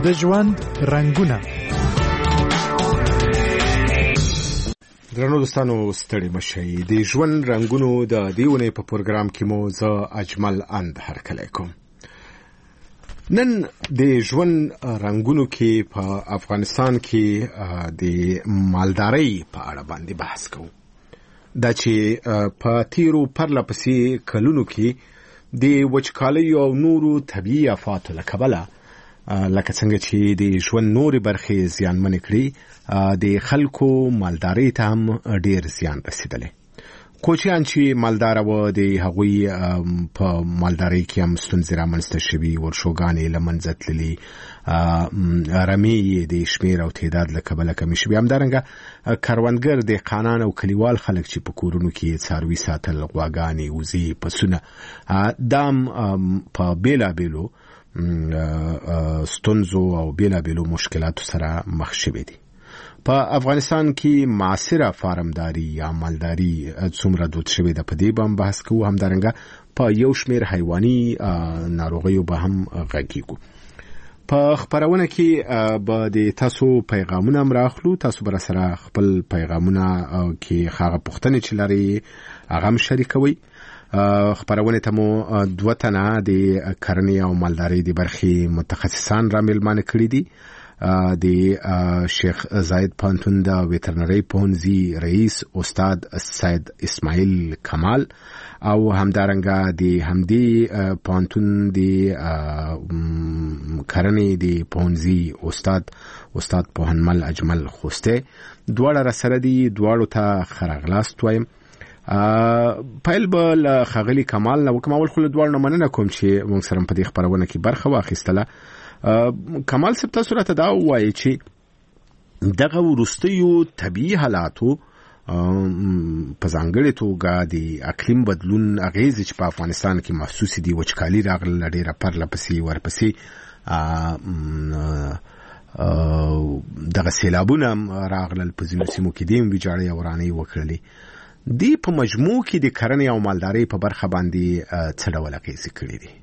د ژوند رنګونه. درنو دوستانو ستړي مشئ. د ژوند رنګونو د دیونه په پروګرام کې مو زه اجمل اند هرکلی کوم. نن د ژوند رنګونو کې په افغانستان کې د مالدارۍ په اړه باندې بحث کوو. دا چې په تیرو پرلپسې کلونو کې د وچکالۍ او نورو طبیعي آفاتو له کبله لکه څنګه چې د ژوند نورې برخې زیانمنې کړي، د خلکو مالدارۍ ته هم ډېر زیان رسېدلی. کوچیان چې مالداره وو د هغوی په مالدارۍ کې هم ستونزې رامنځته شوي، ورشوګانې له منځه تللي، رمې یې د شمېر او تعداد له کبله کمې شوي. همدارنګه کروندګر، دهقانان او کلیوال خلک چې په کورونو کې څاروي ساتل، غواګانې، وزې، پسونه، دا هم په بېلابېلو ستونزو او بېلابېلو مشکلاتو سره مخ شوي دي. په افغانستان کې معاصره فارمداري یا مالداري څومره دود شوې ده، په دې به هم بحث کوو. همدارنګه په یو شمېر حیواني ناروغیو به هم غږیږو. په خپرونه کې به د تاسو پیغامونه هم راخلو. تاسو به سره خپل پیغامونه کې هغه پوښتنې چې لرئ هغه هم شریکوئ. خپرونه ته مو 2 تنه د کرنې او مالدارۍ د برخې متخصصان را مېلمانه کړي دي. د شیخ زاید پوهنتون د ویترنري پوهنځي رئیس استاد سید اسماعیل کمال او همدارنګه د همدې پوهنتون د کرنې د پوهنځي استاد پوهنمل اجمل خوسته. دواړه را سره دي، دواړو ته ښه راغلاست وایم. پیل به له ښاغلي کمال نه وکړم. اول خو له دواړو نه مننه کوم چې موږ سره په دې خپرونه کې برخه واخیستله. کمال صاحب، تاسو راته دا ووایئ چې دغه وروستیو طبیعي حالاتو په ځانګړې توګه د اقلیم بدلون اغېزې چې په افغانستان کې محسوسې دي، وچکالي راغله، ډېره پرلپسې ورپسې دغه سیلابونه راغلل، په ځینو سیمو کې دې هم ویجاړۍ او ورانۍ وکړلې. دې په مجموع کې د کرنې او مالدارۍ په برخه باندې څه ډول اغېزې کړې دي؟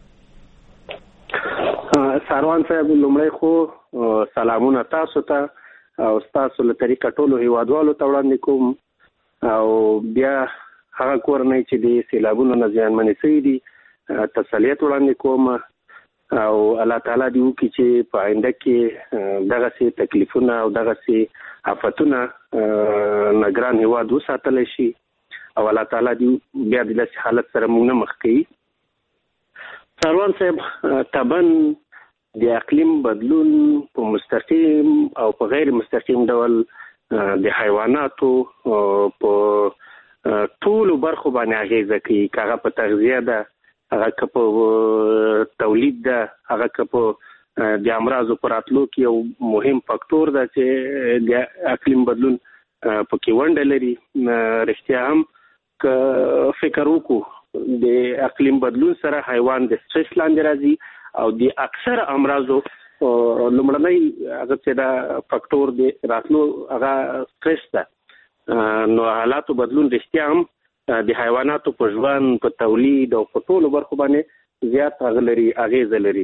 ساروان صاحب، لومړی خو سلامونه تاسو ته او تاسو له طریقه ټولو هیوادوالو ته وړاندې کوم، او بیا هغه کورنۍ چې د سیلابونو نه زیانمنې شوي دي تسلیت وړاندې کوم، او الله تعالی دې وکړي چې په آینده کې دغسې تکلیفونه او دغسې آفتونه نه ګران هیواد وساتلی شي، او الله تعالی دې بیا د داسې حالت سره موږ نه مخ کوي. ساروان صاحب، طبعا د اقلیم بدلون په مستقیم او په غیر مستقیم ډول د حیواناتو په ټولو برخو باندې اغیزه کوي. که هغه په تغذیه ده، هغه که په تولید ده، هغه که په د امراضو په راتلو کې یو مهم فاکتور ده چې د اقلیم بدلون پکې ونډه لري. رښتیا هم که فکر وکړو د اقلیم بدلون سره حیوان د سټرس لاندې راځي، او د اکثر امراضو لومړنی هغه چې دا فاکتور دی راتلو هغه سټرس ده. نو حالاتو بدلون رښتیا هم د حیواناتو په ژوند، په تولید او په ټولو برخو باندې زیات اغیزه لري.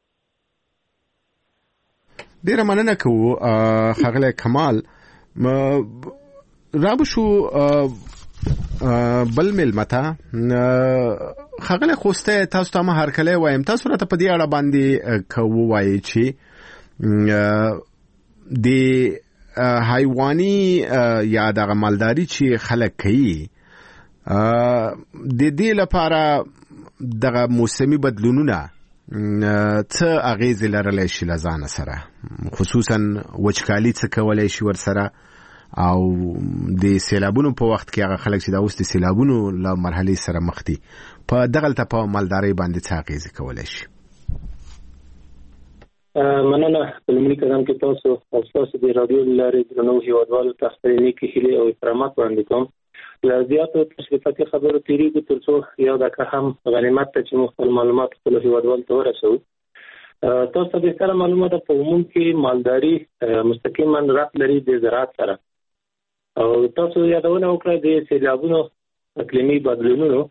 ډیره مننه کوو ښاغلی کمال. رابشو بل ملمته ښاغلی خوسته، تاسو ته ما هرکلی وایم. تاسو راته په دې اړه باندې که ووایئ چې د حیواني یا دغه مالداري چې خلک کوي د دې لپاره دغه موسمي بدلونونه څه اغیزې لرلی شي له ځانه سره، خصوصا وچکالي څه کولی شي ورسره، او د سیلابونو په وخت کې هغه خلک چې دا اوس د سیلابونو له مرحلې سره مخ دي، په دغلته په مالدارۍ باندې څه اغیزې کولی شي؟ مننه. په لومړي قدم کې تاسو او ستاسو د راډیو له لارې درنو هیوادوالو ته خپلې نیکې هیلې او احترامات وړاندې کوم. له زیاتو تشریفاتي خبرو تېرېږو تر څو یو دقیقه هم غنیمت ته چې موږ خپل معلومات خپلو هیوادوالو ته ورسوو. تاسو ته بهتره معلومه ده په عموم کې مالداري مستقیما ربط لري د زراعت سره، او تاسو یادونه وکړه د سیلابونو اقلیمي بدلونونو.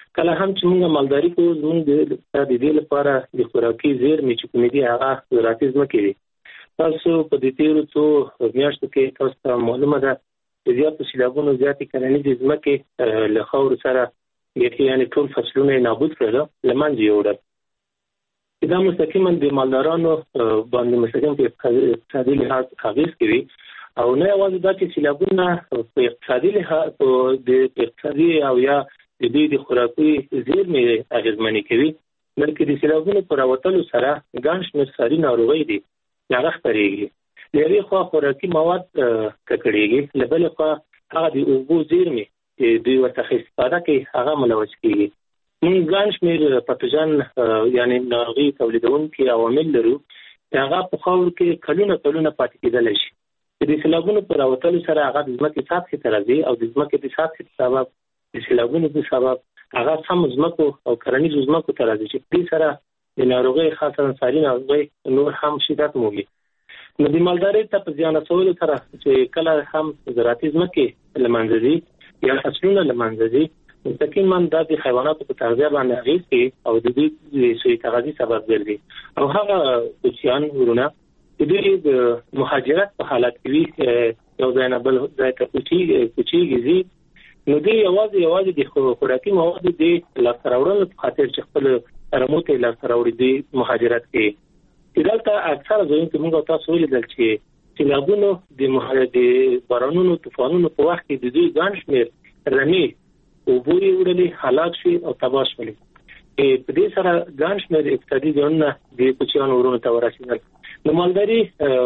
کله هم چې موږ مالداري کوو موږ د دې لپاره د خوراکي زېرمې چې کومې دي هغه زراعتي ځمکې دي. تاسو په دې تیرو څو میاشتو کې تاسو ته معلومه ده چې زیاتو سیلابونو زیاتې کرنیزې ځمکې له خاورو سره یعنې ټول فصلونه یې نابود کړل، له منځه یوړل. دا مستقیما د مالدارانو باندې مستقیم په اقتصادي لحاظ اغېز کوي. او نه یوازې دا چې سیلابونه په اقتصادي لحاظ د اقتصادي او یا د دې د خوراکي زېرمې اغېزمنې کوي، بلکې د سیلابونو په راوتلو سره ګڼ شمېر ساري ناروغۍ دي هغه خپرېږي. د یوې خوا خوراکي مواد ککړېږي، له بلې خوا هغه د اوبو زېرمې چې دوی ورڅخه استفاده کوي هغه ملوث کېږي. موږ ګڼ شمېر پتوجن یعنې ناروغي تولیدونکي عوامل لرو چې هغه په خاورو کې کلونه پاتې کېدلی شي. د سیلابونو په راوتلو سره هغه د ځمکې سطحې ته راځي او د ځمکې د سطحې سبب د سیلابونو په سبب هغه سم ځمکو او کرنیزو ځمکو ته راځي چې دې سره د ناروغۍ خاصه ساري ناروغۍ نور هم شدت مومي. نو د مالدارۍ ته په زیان رسولو سره چې کله هم زراعتي ځمکې له منځه ځي یا فصلونه له منځه ځي، مستقیما دا د حیواناتو په تغذیه باندې اغېز کوي او د دوی د سوء تغذیې سبب ګرځي. او هغه کوچیان ورونه د دوی د مهاجرت په حالت کې وي، یو ځای نه بل ځای ته کوچېږي ځي، نو دوی یوازې د خوراکي موادو د لاسته راوړلو په خاطر چې خپل رمو ته لاسته راوړي دوی مهاجرت کوي. دلته اکثره ځایونه کې موږ تاسو ولیدل چې سیلابونو د بارانونو طوفانونو په وخت کې د دوی ګڼ شمېر رمې اوبو یې وړلې، هلاک شوي او تباه شولې. په دې سره ګڼ شمېر اقتصادي زیانونه د کوچیانو ورونو ته ورسېدل. د مالداري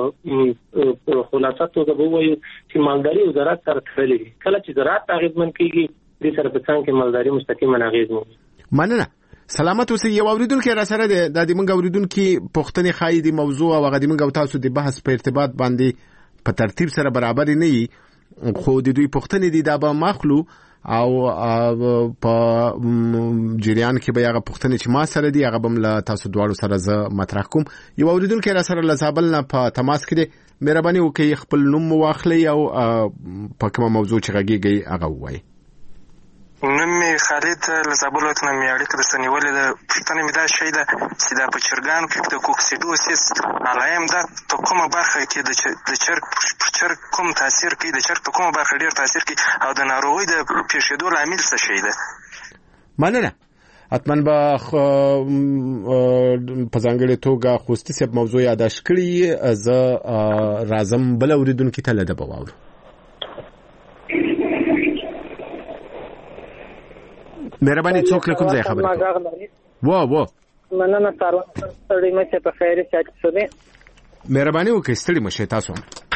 په خلاصه توګه به ووایو چې مالداري او زراعت سره تړلي دي. کله چې زراعت اغېزمن کېږي دې سره په څنګ کې مالداري مستقیما اغېز مومي. مننه. سلامت اوسئ. یو اوریدونکي را سره دی، د موږ اوریدونکي پوښتنې ښایي د موضوع او هغه د موږ او تاسو د بحث په ارتباط باندې په ترتیب سره برابر نه وي، خو د دوی پوښتنې دي دا به ماخلو او په جریان کې به هغه پوښتنې چې ما سره دي هغه به له تاسو دواړو سره زه مطرح کوم. یو اوریدونکي را سره له زابل نه په تماس کې دی، مهرباني وکړئ خپل نوم واخلئ او په کومه موضوع چې غږیږئ هغه ووایئ. نوم مې خالد له زابل ولایت نه مې اړیکه درته نیولې ده. پوښتنه مې دا شی ده چې دا په چرګانو کې د کوکسیډوسیس علایم دا په کومه برخه کې د چرګ په چرګ کوم تاثیر کوي، د چرګ په کومه برخه ډېر تاثیر کوي او د ناروغۍ د پیښېدو لامل څه شی ده؟ مننه. حتما به په ځانګړې توګه خوستي صاحب موضوع یاداښت کړي، زه راځم بل اوریدونکي ته له ده به واورو. مهرباني څوک له کوم ځای خبرې کوي؟ مننه کاروان ستړي مشه په خیر شات شوه. مهرباني وکړئ ستړي مشه تاسو.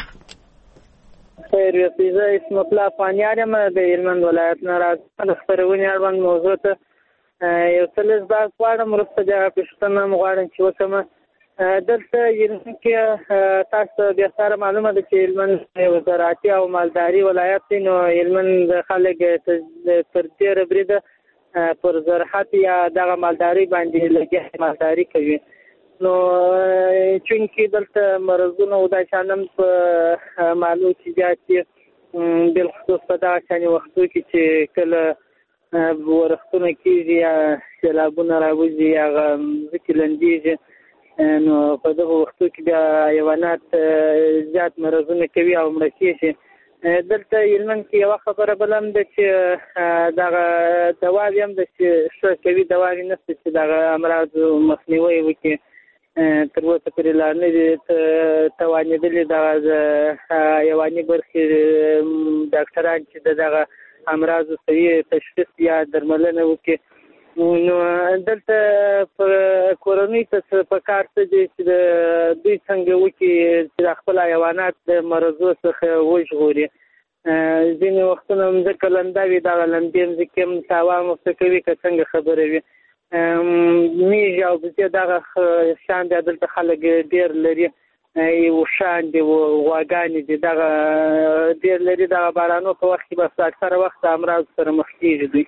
خیر یې اسم الله پانیارم د هلمند ولایت نه راځم. د خبرونې اړوند موضوع ته یو څه لږ بحث غواړم، وروسته بیا پوښتنه غواړم چې وکړم. دلته هلمند کې تاسو بیا سره معلومه ده چې هلمند یو زراعتي او مالداري ولایت دی، نو هلمند خلک تر ډېره بریده پر زراعت یا دغه مالداري باندې لګیا مالداري کوي. نو چونکې دلته مرضونه او دا شانم په معلوم چې زیات دي، بالخصوص په دغه شانې وختو کې چې کله ورښتونه کېږي یا سیلابونه راوځي هغه ځمکې لندېږي، نو په دغه وختو کې بیا حیوانات زیات مرضونه کوي او مړه کېږي. دلته هلمند کې یوه خبره بله هم ده چې دغه دواوې هم ده چې ښه کوي، دواوې نشته چې دغه امراضو مخنیوی وکړي. تر اوسه پورې لا نه دي توانېدلي دغه حیواني برخې ډاکټران چې د دغه امراضو صحیح تشخیص یا درملنه وکړي. نو دلته په کورنۍ ته په کار څه دی چې دوی څنګه وکړي چې خپل حیوانات د مرضو څخه وژغوري. ځینې وختونه مځکه لنده وي، دغه لندې مځکې هم تاوان ورته کوي که څنګه خبره وي. میږي او بزې دغه شیان بیا دلته خلک ډېر لري، اوښان دي، غواګانې دي، دغه ډېر لري. دغه بارانو په وخت کې بس اکثره وخت امراض سره مخ کېږي دوی.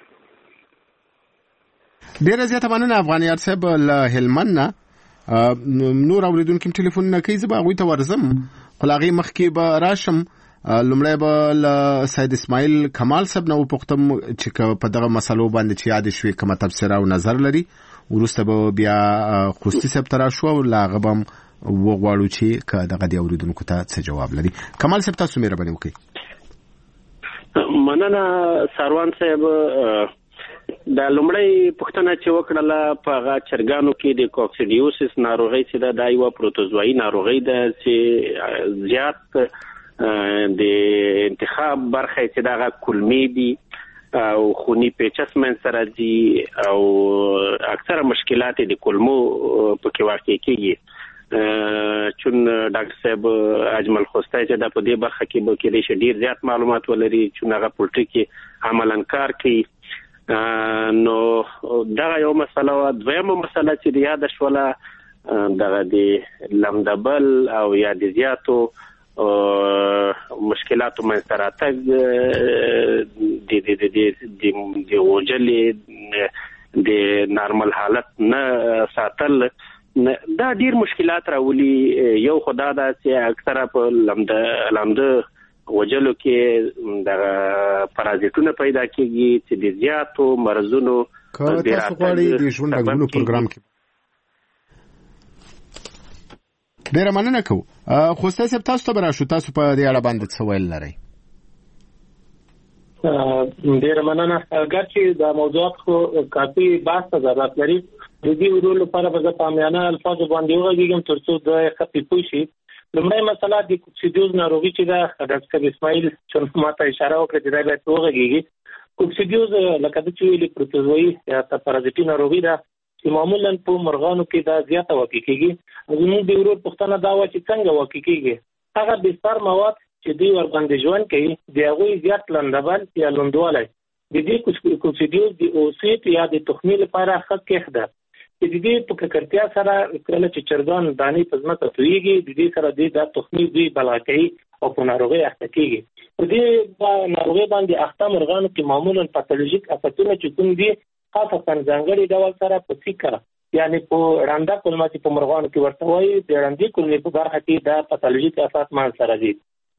ډیره زیاته مننه افغانیار صاحب له هلمند نه. نور اوریدونکو ټلیفون نه کوي، زه به هغوی ته ورځم، خو له هغې مخکې به راشم لمړی به سید اسماعیل کمال صاحب نو پختم چې په دغه مسلو باندې چې یاد شوي کومه تفسیر او نظر لري ورسته به بیا خوستی صاحب ترا شو او لاغبم وغواړو چې که دغه دی اوریدونکو ته څه جواب لري. کمال صاحب تاسو مهرباني وکړئ. مننه سروان صاحب. د لومړی پوښتنه چې وکړله په هغه چرګانو کې د کوکسیډیوسس ناروغي چې دا یو پروتوزوایي ناروغي ده چې زیات د انتخاب برخه چې دا کلمې دي او خونی پیچس من سره دي او اکثره مشکلات د کلمو په کې واقع کیږي. چون ډاکټر صاحب اجمل خوستی چې دا په دې برخه کې به کې ډیر زیات معلومات ولري چې هغه پولټري کې عملاً کار کوي. نو دا یو مسله و. دویمه مسله چې یاد شوله دغه د لمدبل او یا د زیاتو مشکلاتو من سره تګ د وجلې د نارمل حالت نه ساتل دا ډیر مشکلات راولي. یو خدا دا چې اکثره په لمده وجلو کې د پرازیتونه پیدا کیږي چې د زیاتو مرزونو د راتګ د ژوند رنګونو پروګرام کې ډیره مننه کوم. خوستی صاحب تاسو ته براشو تاسو په دې اړه باندې څه ویل لرئ؟ ډیره مننه. اگر چې دا موضوعات خو کافي بحث ته ضرورت لري د دې ورولو لپاره به په عامیانه الفاظو باندې وغږیږم ترڅو د خپې پوه شي. لومړی مسله د کوکسیډیوز ناروغي چې دا ډاکټر اسماعیل چې ماته اشاره وکړه چې دا باید وغږیږي. کوکسیډیوز لکه د چې ویلي پروتوزوایي یا پرازیټي ناروغي ده چې معمولا په مرغانو کې دا زیاته واقع کیږي. زموږ د ورور پوښتنه دا و چې څنګه واقع کیږي. هغه بستر مواد چې دوی ورباندې ژوند کوي د هغوی زیات لندبل یا لوندوالی د دې کوکسیډیوز د اوسیت یا د تخمې لپاره ښه کیښ ده چې د دې په ککړتیا سره کله چې چرګان دانې په ځمکه تویږي د دې سره د تخمې دوی بلغه کوي او په ناروغۍ اخته کیږي. په دې ناروغۍ باندې اخته مرغانو کې معمولا پاتولوژیک افتونه چې کوم دي خاصه ځانګړي ډول سره په سیکا یعنی په راندا کلمه چې په مرغانو کې ورته وایي د راندا کلمې په برخه کې دا پاتولوژیک افات مان سره دي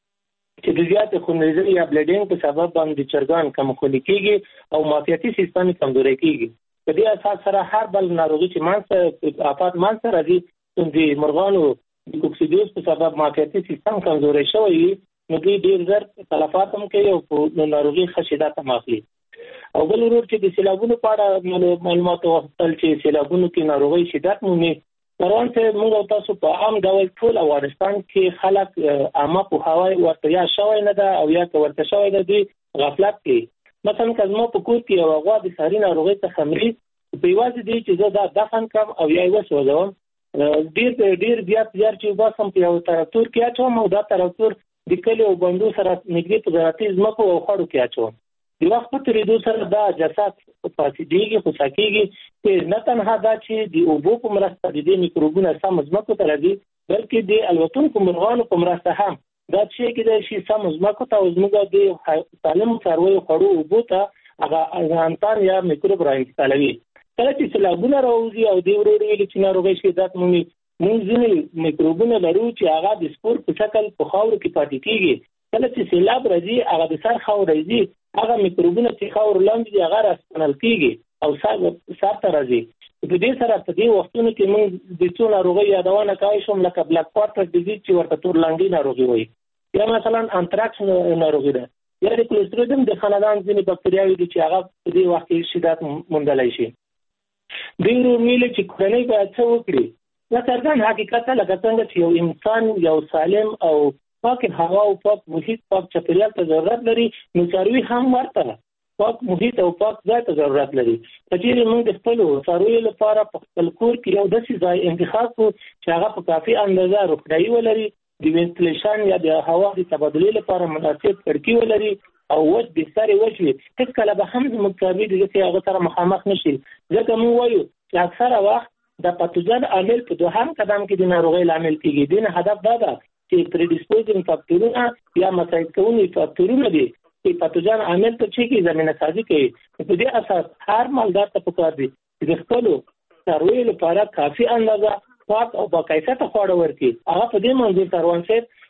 چې د زیات خونریزۍ یا بلیډینګ په سبب باندې چرګان کم خونی کیږي او معافیتي سیستم کمزوري کیږي. په دې اساس سره هر بل ناروغي چې مان سره افات مان سره دي د مرغانو د کوکسیډیوز په سبب معافیتي سیستم کمزوري شوی نو دوی ډیر زر تلفات هم کوي او په ناروغي خشیدات هم اخلي. او بل ورور چې د سیلابونو په اړه معلومات واخیستل چې سیلابونو کې ناروغي شدت مومي. پرون ته موږ تاسو په عام ډول ټول افغانستان کې خلک عامه په هواي ورته یا شوی نه ده او یا ورته شوی ده دی غفلت کوي. مثلا کزما په کور کې یو غوا د ساري ناروغي څخه مري په یوازې دی چې زه دا دفن کم او یا یې وسوځوم ډیر زیات چې وباسم په یو تراکتور کې اچوم او دا تراکتور د کلي او بندو سره نږدې په زراعتي ځمکو او خړو کې اچوم. د وخت په تېرېدو سره دا جسد فاسدېږي خوسا کېږي چې نه تنها دا چې د اوبو په مرسته د دې میکروبونه سم ځمکو ته راځي بلکې د الوتونکو مرغانو په مرسته هم دا چې کېدای شي سم ځمکو ته او زموږ د سالمو څارویو خوړو اوبو ته هغه انتان یا میکروب راانتقالوي. کله چې سیلابونه راوځي او د ورور ویلي چې ناروغۍ شدت مومي موږ ځینې میکروبونه لرو چې هغه د سپور په شکل په خاورو کې پاتې کېږي. کله چې سیلاب راځي هغه د سر خاور راځي هغه میکروبونه چې خاور لاندې هغه راستنل کېږي او سر ته راځي. په دې سره په دې وختونو کې موږ د څو ناروغۍ یادونه کولی شم لکه بلاک کوارټر ډیزیز چې ورته تور لنګۍ ناروغي وایي یا مثلا انتراکس ناروغي ده یا د کلوستریدیم د خاندان ځینې بکتریاوې دي چې هغه په دې وخت کې شدت موندلی شي. دوی ویلي چې کورنۍ باید څه وکړي. دا څرګند حقیقت لکه څنګه چې یو انسان یو سالم او پاک هوا او پاک محیط پاک چاپیریال ته ضرورت لري نو څاروي هم ورته پاک محیط او پاک ځای ته ضرورت لري. په دې موږ د خپلو څارویو لپاره په خپل کور کې یو داسې ځای انتخاب کړو چې هغه په کافي اندازه روغتیایي ولري د وینټیلیشن یا د هوا د تبادلې لپاره مناسب کړکۍ ولري او وچ بستر وچ وي. هیڅکله به هم زموږ څاروي دغسې هغه سره مخامخ نه شي ځکه موږ وایو چې اکثره وخت د پاتوجن عامل په دوهم قدم کې د ناروغۍ لامل کېږي. دې نه هدف دا ده چې پریډیسپوزینګ فاکټورونه یا مساعد کوونکي فاکټورونه دي چې پاتوجن عامل ته چې زمينه سازي کوي. په دې اساس هر مالدار ته پکار دي چې د خپلو څارویو لپاره کافي اندازه پاک او باکیفیته خواړه ورکړي. هغه په دې منظور کاروان صاحب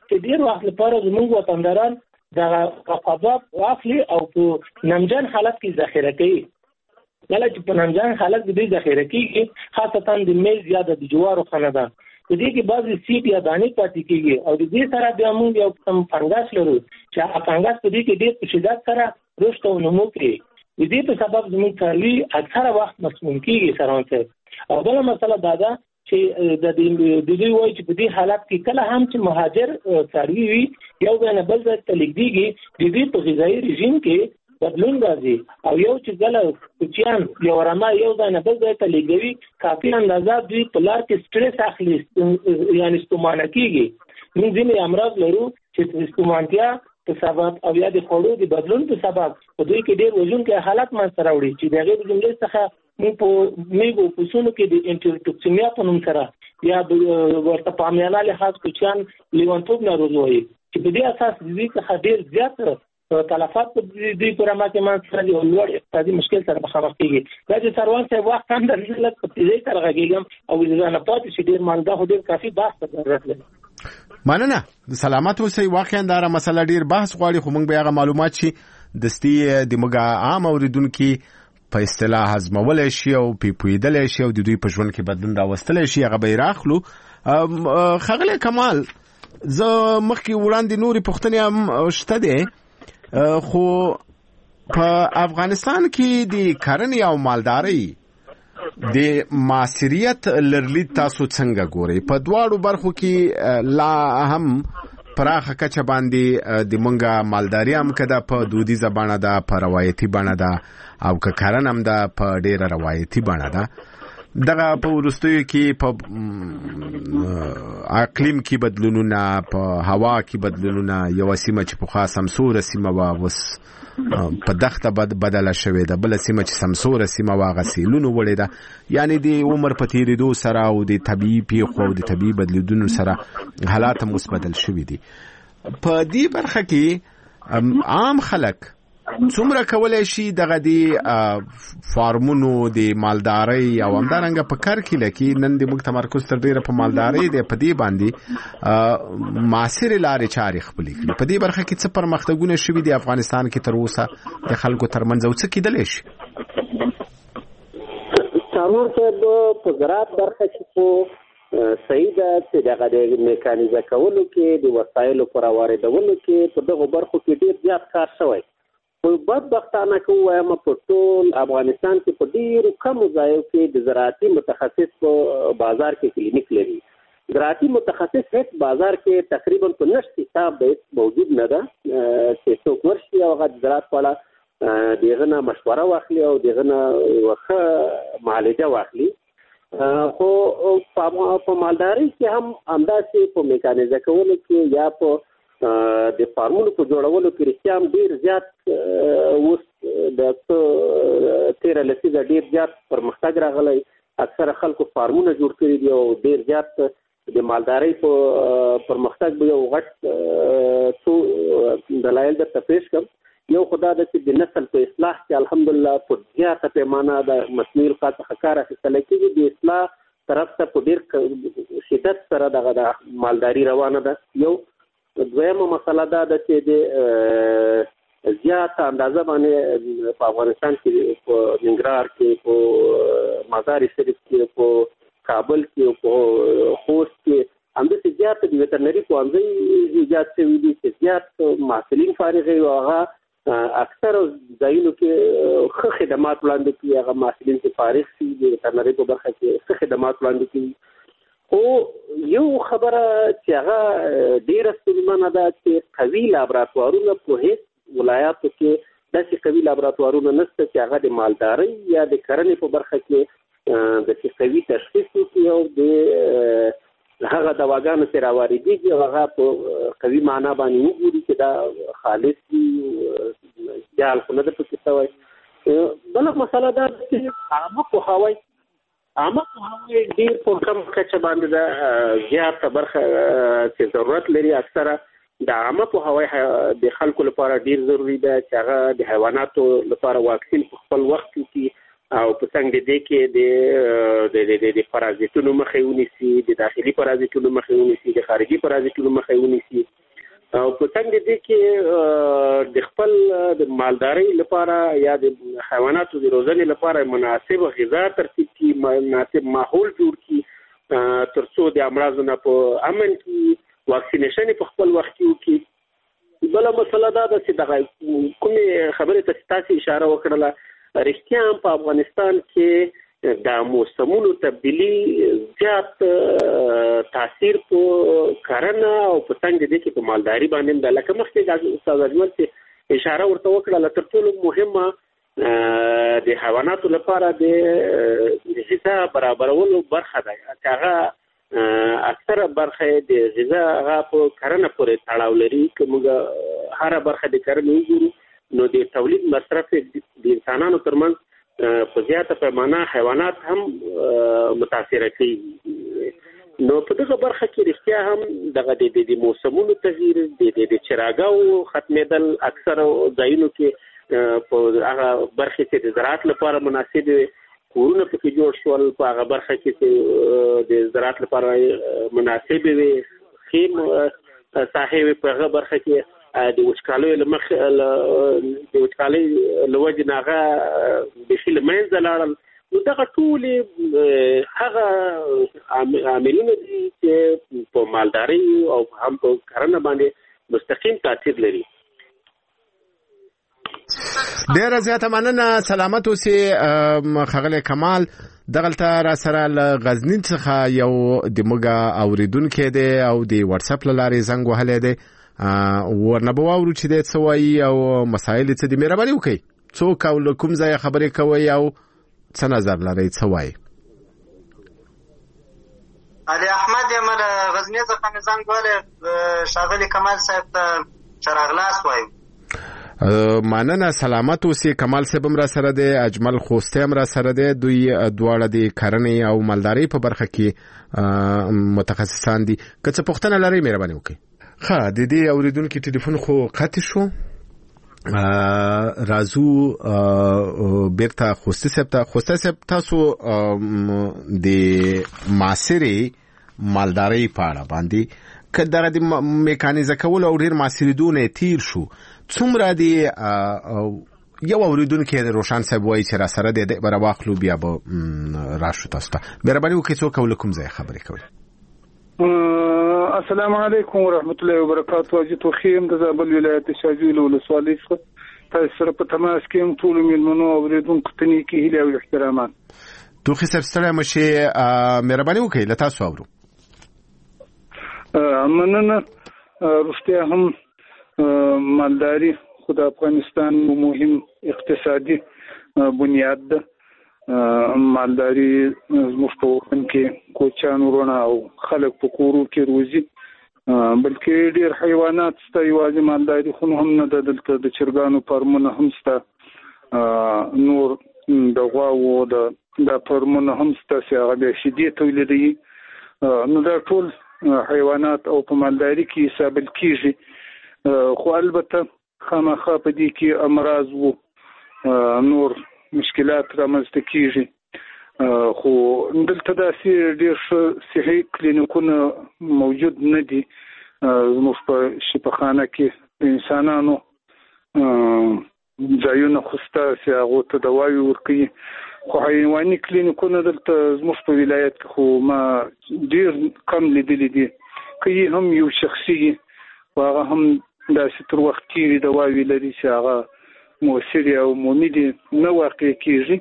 چې ډیر وخت لپاره زموږ وطنداران د قضاوت واخلي او په نمجن حالت کې ذخیره کوي. کله چې په نمجن حالت کې ذخیره کیږي خاصتا د میز یا د جوارو خاندان په دې کې بعضی سیټ یا دانې پاتې کیږي او د دې سره بیا موږ یو قسم فنګس لرو چې هغه فنګس په دې کې ډېر په شدت سره رشد او نمو کوي. د دې په سبب زموږ څاروي اکثره وخت مسموم کیږي سروان صاحب. او بله مسله دا ده چې د دې وایي چې په دې حالت کې کله هم چې مهاجر څاروي وي یو ځای نه بل ځای ته لیږدېږي د دې په غذایي رژیم کې بدلون راځي او یو چې کله کوچیان یو رمه یو ځای نه بل ځای ته لیږدوي کافي اندازه دوی په لار کې سټرس اخلي یعنی ستومانه کېږي. موږ ځینې امراض لرو چې د ستومانتیا په سبب او یا د خوړو د بدلون په سبب په دوی کې ډېر وژونکي حالت منځته راوړي چې د هغې د جملې څخه موږ په میږو پسونو کې د انټیټوکسیمیا په نوم سره یا ورته په عامیانه لحاظ کوچیان لیونتوب ناروغ وایي چې په دې اساس د دې څخه ډېر زیات تلفات په دې پروګرام کې ما سره یو لوړ اقتصادي مشکل سره مخامخ کیږي. دا چې سروان صاحب وخت هم درځي لکه په دې سره غږیږم او ځان نه پاتې شي ډېر مالدا خو ډېر کافي بحث ته ضرورت لري. مننه. د سلامت اوسئ. واقعا دا مسله ډېر بحث غواړي خو موږ به هغه معلومات چې دستي د موږ عام اوریدونکو په اصطلاح هضمول شي او پیپویدل شي او د دوی په ژوند کې بدلون راوستل شي هغه به راخلو. خغله کمال زه مخکې وړاندې نوري پوښتنې هم شته دي خو په افغانستان کې د کرنې او مالدارۍ د معاصریت لرلید تاسو څنګه ګورئ؟ په دواړو برخو کې لا هم پراخه کچه باندې د مونږه مالداري هم کده په دودیزه بڼه ده، په روایتي بڼه ده او که کرنه هم ده په ډیره روایتي بڼه ده. دغه په وروستیو کې په اقلیم کې بدلونونه، په هوا کې بدلونونه، یو سیمه چې پخوا سمسوره سیمه وه اوس په دښته بدله شوې ده، بله سیمه چې سمسوره سیمه وه هغه سیلونو وړې ده. یعنې د عمر په تېرېدو سره او د طبیعي پیښو او د طبیعي بدلیدونو سره حالات هم اوس بدل شوي دي. په دې برخه کې عام خلک څومره کولای شي دغه د فارمونو د مالدارۍ او همدارنګه په کرکیله کې نن د موږ تمرکز تر ډیره په مالدارۍ دی په دې باندې معاصر لارې چارې خپلې کړي. په دې برخه کې څه پرمختګونه شوي دي افغانستان کې تر اوسه د خلکو ترمنځ او څه کېدلی شي؟ څلور صاحب په زراعت برخه کې خو صحیح ده چې دغه د میکانیزه کولو کې د وسایلو پر واردولو کې په دغو برخو کې ډېر زیات کار شوی. خو بدبختانه که ووایم په ټول افغانستان کې په ډېرو کمو ځایو کې د زراعتي متخصص په بازار کې کلینیک لري. زراعتي متخصص هیڅ بازار کې تقریبا په نشت حساب به موجود نه ده چې څوک ورشي او هغه د زراعت په اړه د هغه نه مشوره واخلي او د هغه نه یوه ښه معالجه واخلي. خو په مالدارۍ کې هم همداسې په میکانیزه کولو کې یا په د فارمونو په جوړولو کې رښتیا هم ډېر زیات اوس د تېره لسیزه ډېر زیات پرمختګ راغلی. اکثره خلکو فارمونه جوړ کړي دي او ډېر زیات د مالدارۍ په پرمختګ به یو غټ څو دلایل درته پیش کړم. یو خو دا ده چې د نسل په اصلاح کې الحمدلله په زیاته پیمانه د مصنوعي القاح څخه کار اخیستلی کېږي. د اصلاح طرف ته په ډېر شدت سره دغه د مالداري روانه ده. یو دویمه مسله دا ده چې د زیاته اندازه باندې په افغانستان کې په ننګرهار کې، په مزار شریف کې، په کابل کې، په خوست کې همداسې زیات د ویټرنري پوهنځۍ ایجاد شوي دي چې زیات محصلین فارغ وي او هغه اکثره ځایونو کې ښه خدمات وړاندې کړي. هغه محصلین چې فارغ شي د ویټرنري په برخه کې ښه خدمات وړاندې کړي. خو یو خبره چې هغه ډېره ستونزمنه ده چې قوي لابراتوارونه په هېڅ ولایاتو کې داسې قوي لابراتوارونه نشته چې هغه د مالدارۍ یا د کرنې په برخه کې داسې قوي تشخیص وکړي او د هغه دواګانو چې راواردېږي او هغه په قوي معنا باندې وګوري چې دا خالص دي، جال خو نه ده پکې شوی. بله مسله دا ده چې عامه پوهاوی ډېر په کم کچه باندې ده زیاته برخه چې ضرورت لري. اکثره د عامه پوهاوی د خلکو لپاره ډېر ضروري ده چې هغه د حیواناتو لپاره واکسین په خپل وخت کې او په څنګه دې کې د پارازیتونو مخه ونیسي د داخلي پارازیتونو مخه ونیسي د خارجي پارازیتونو مخه ونیسي او په څنګه دې کې د خپل د مالدارۍ لپاره یا د حیواناتو د روزنې لپاره مناسب غذا ترتیب کړي مناسب ماحول جوړ کړي ترڅو د امراضو نه په امن کې واکسینیشن په خپل وخت کې وکړي. بله مسله دا ده چې دغه کومې خبرې ته تاسو اشاره وکړله رښتیا هم په افغانستان کې د موسمونو تبدیلي زیات تاثیر په کرنه او په څنګه دي کې په مالداري باندې د لکه مخکې د استاد اجمل چې اشاره ورته وکړه تر ټولو مهمه د حیواناتو لپاره د غذا برابرولو برخه ده چې هغه اکثره برخه د غذا هغه په کرنه پورې تړاو لري که موږ هره برخه د کرنې وګورو نو د تولید مصرف د انسانانو ترمنځ په زیاته پیمانه حیوانات هم متاثره کوي. نو په دغه برخه کې رښتیا هم دغه د موسمونو تغییر د چراګاو ختمېدل اکثره ځایونو کې په هغه برخه کې د زراعت لپاره مناسب کورونه پکې جوړ شول په هغه برخه کې د زراعت لپاره مناسب وي خیم ساحې په هغه برخه کې د وچکالۍ لوجې نه هغه بیخي له منځه لاړل. نو دغه ټولې هغه عاملونه دي چې په مالدارۍ او هم په کرنه باندې مستقیم تاثیر لري. ډیره زیاته مننه سلامت اوسې ښاغلی کمال. دغلته را سره له غزني څخه یو د موږ اوریدونکی دی او د واتساپ له لارې زنګ وهلی دی ورنه به واورو چې دی څه وایي او مسایل څه دي. مهرباني وکړئ څوک او له کوم ځایه خبرې کوئ او څه نظر لرئ څه وایي؟ علي احمد یم له غزني څخه مې زنګ وهلی ښاغلي کمال صاحب ته ښه راغلاست وایم. مننه سلامت اوسې. کمال صاحب هم را سره دی اجمل خوستی هم را سره دی دوی دواړه د کرنې او مالدارۍ په برخه کې متخصصان دي. که څه پوښتنه لرئ مهرباني وکړئ. ښه د دې اوریدونکي ټلیفون خو قطع شو. راځو بیرته خوستی صاحب ته. خوستی صاحب تاسو د معاصرې مالدارۍ په اړه باندې که دغه د میکانیزه کولو او ډېر معاصرېدو نه تیر شو څومره دی یو اوریدونکی د روشن صاحب وایي چې را سره دی به راواخلو بیا به راشو تاسو ته. مهرباني وکړئ څوک او له کوم ځایه خبرې کوئ؟ السلام علیکم ورحمت الله وبرکاتو. اجي توخیم د زابل ولایت شاجویل ولسوالۍ څخه تاسو سره په تماس کې یم. ټول میلمنو او اوریدونکو ته نیکې هیلې او احترامات. توخي صاحب ستړی مه شئ مهرباني وکړئ له تاسو اورو. مننه. رښتیا هم مالداري خو د افغانستان مهم اقتصادي بنیاد ده. مالداري زموږ په وطن کې کوچیان ورونه او خلک په کورو کې روزي بلکې ډېر حیوانات شته. یوازې مالداري خو هم نه ده دلته د چرګانو فارمونه هم شته نور د غواوو د فارمونه هم شته چې هغه بیا شیدې تولیدوي. نو دا ټول حیوانات او په مالداري کې حسابل کېږي خو البته خامخا په دې کې امراض و نور مشکلات رامنځته کېږي خو دلته داسې ډېر ښه صحي کلینیکونه موجود نه دي. زموږ په شفاخانه کې د انسانانو ځایونه خو شته چې هغو ته دواوې ورکوي خو حیواني کلینیکونه دلته زموږ په ولایت کې خو ما ډېر کم لیدلي دي. که یې هم یو شخصي هغه هم داسې تر وخت تېرې دواوې لري چې هغه مؤثرې او مفیدې نه واقع کېږي.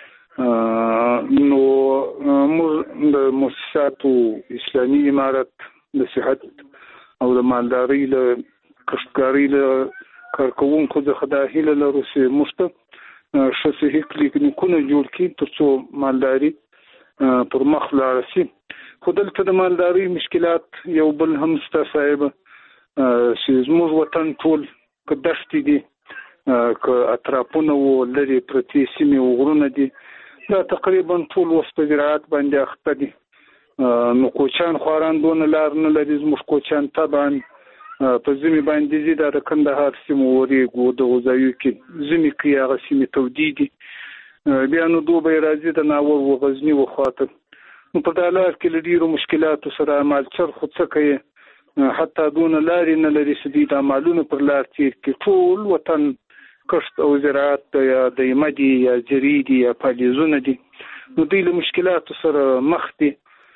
نو موږ د مؤسساتو اسلامي امارت د صحت او د مالدارۍ له کسبګرۍ له کارکوونکو څخه دا هیله لرو چې موږ ته ښه صحي کلینیکونه جوړ کړي تر څو مالداري پر مخ لاړه شي. خو دلته د مالدارۍ مشکلات یو بل هم شته صاحب چې زموږ وطن ټول که دښتې دي که اطرافونه و لرې پرتې سیمې و غرونه دي دا تقریبا ټول اوس په زراعت باندې اخته دي. نو کوچیان خواران دونه لار نه لري. زموږ کوچیان طبعا په ژمي باندې ځي دا د کندهار سیمو ورېږو دغو ځایو کې ژمي کې هغه سیمې تودې دي بیا نو دوبه راځي د ناور و غزنی و خاطر نو په دالار کې لډیرو مشکلاتو سره مال چر خود څه کوي حتی دون لارې نه لري سدي د مالونو پر لار تیر کې ټول وطن کښت او زراعت یا د مدي یا جریدي یا پالیزونه دي نو دوی له مشکلاتو سره مخ دي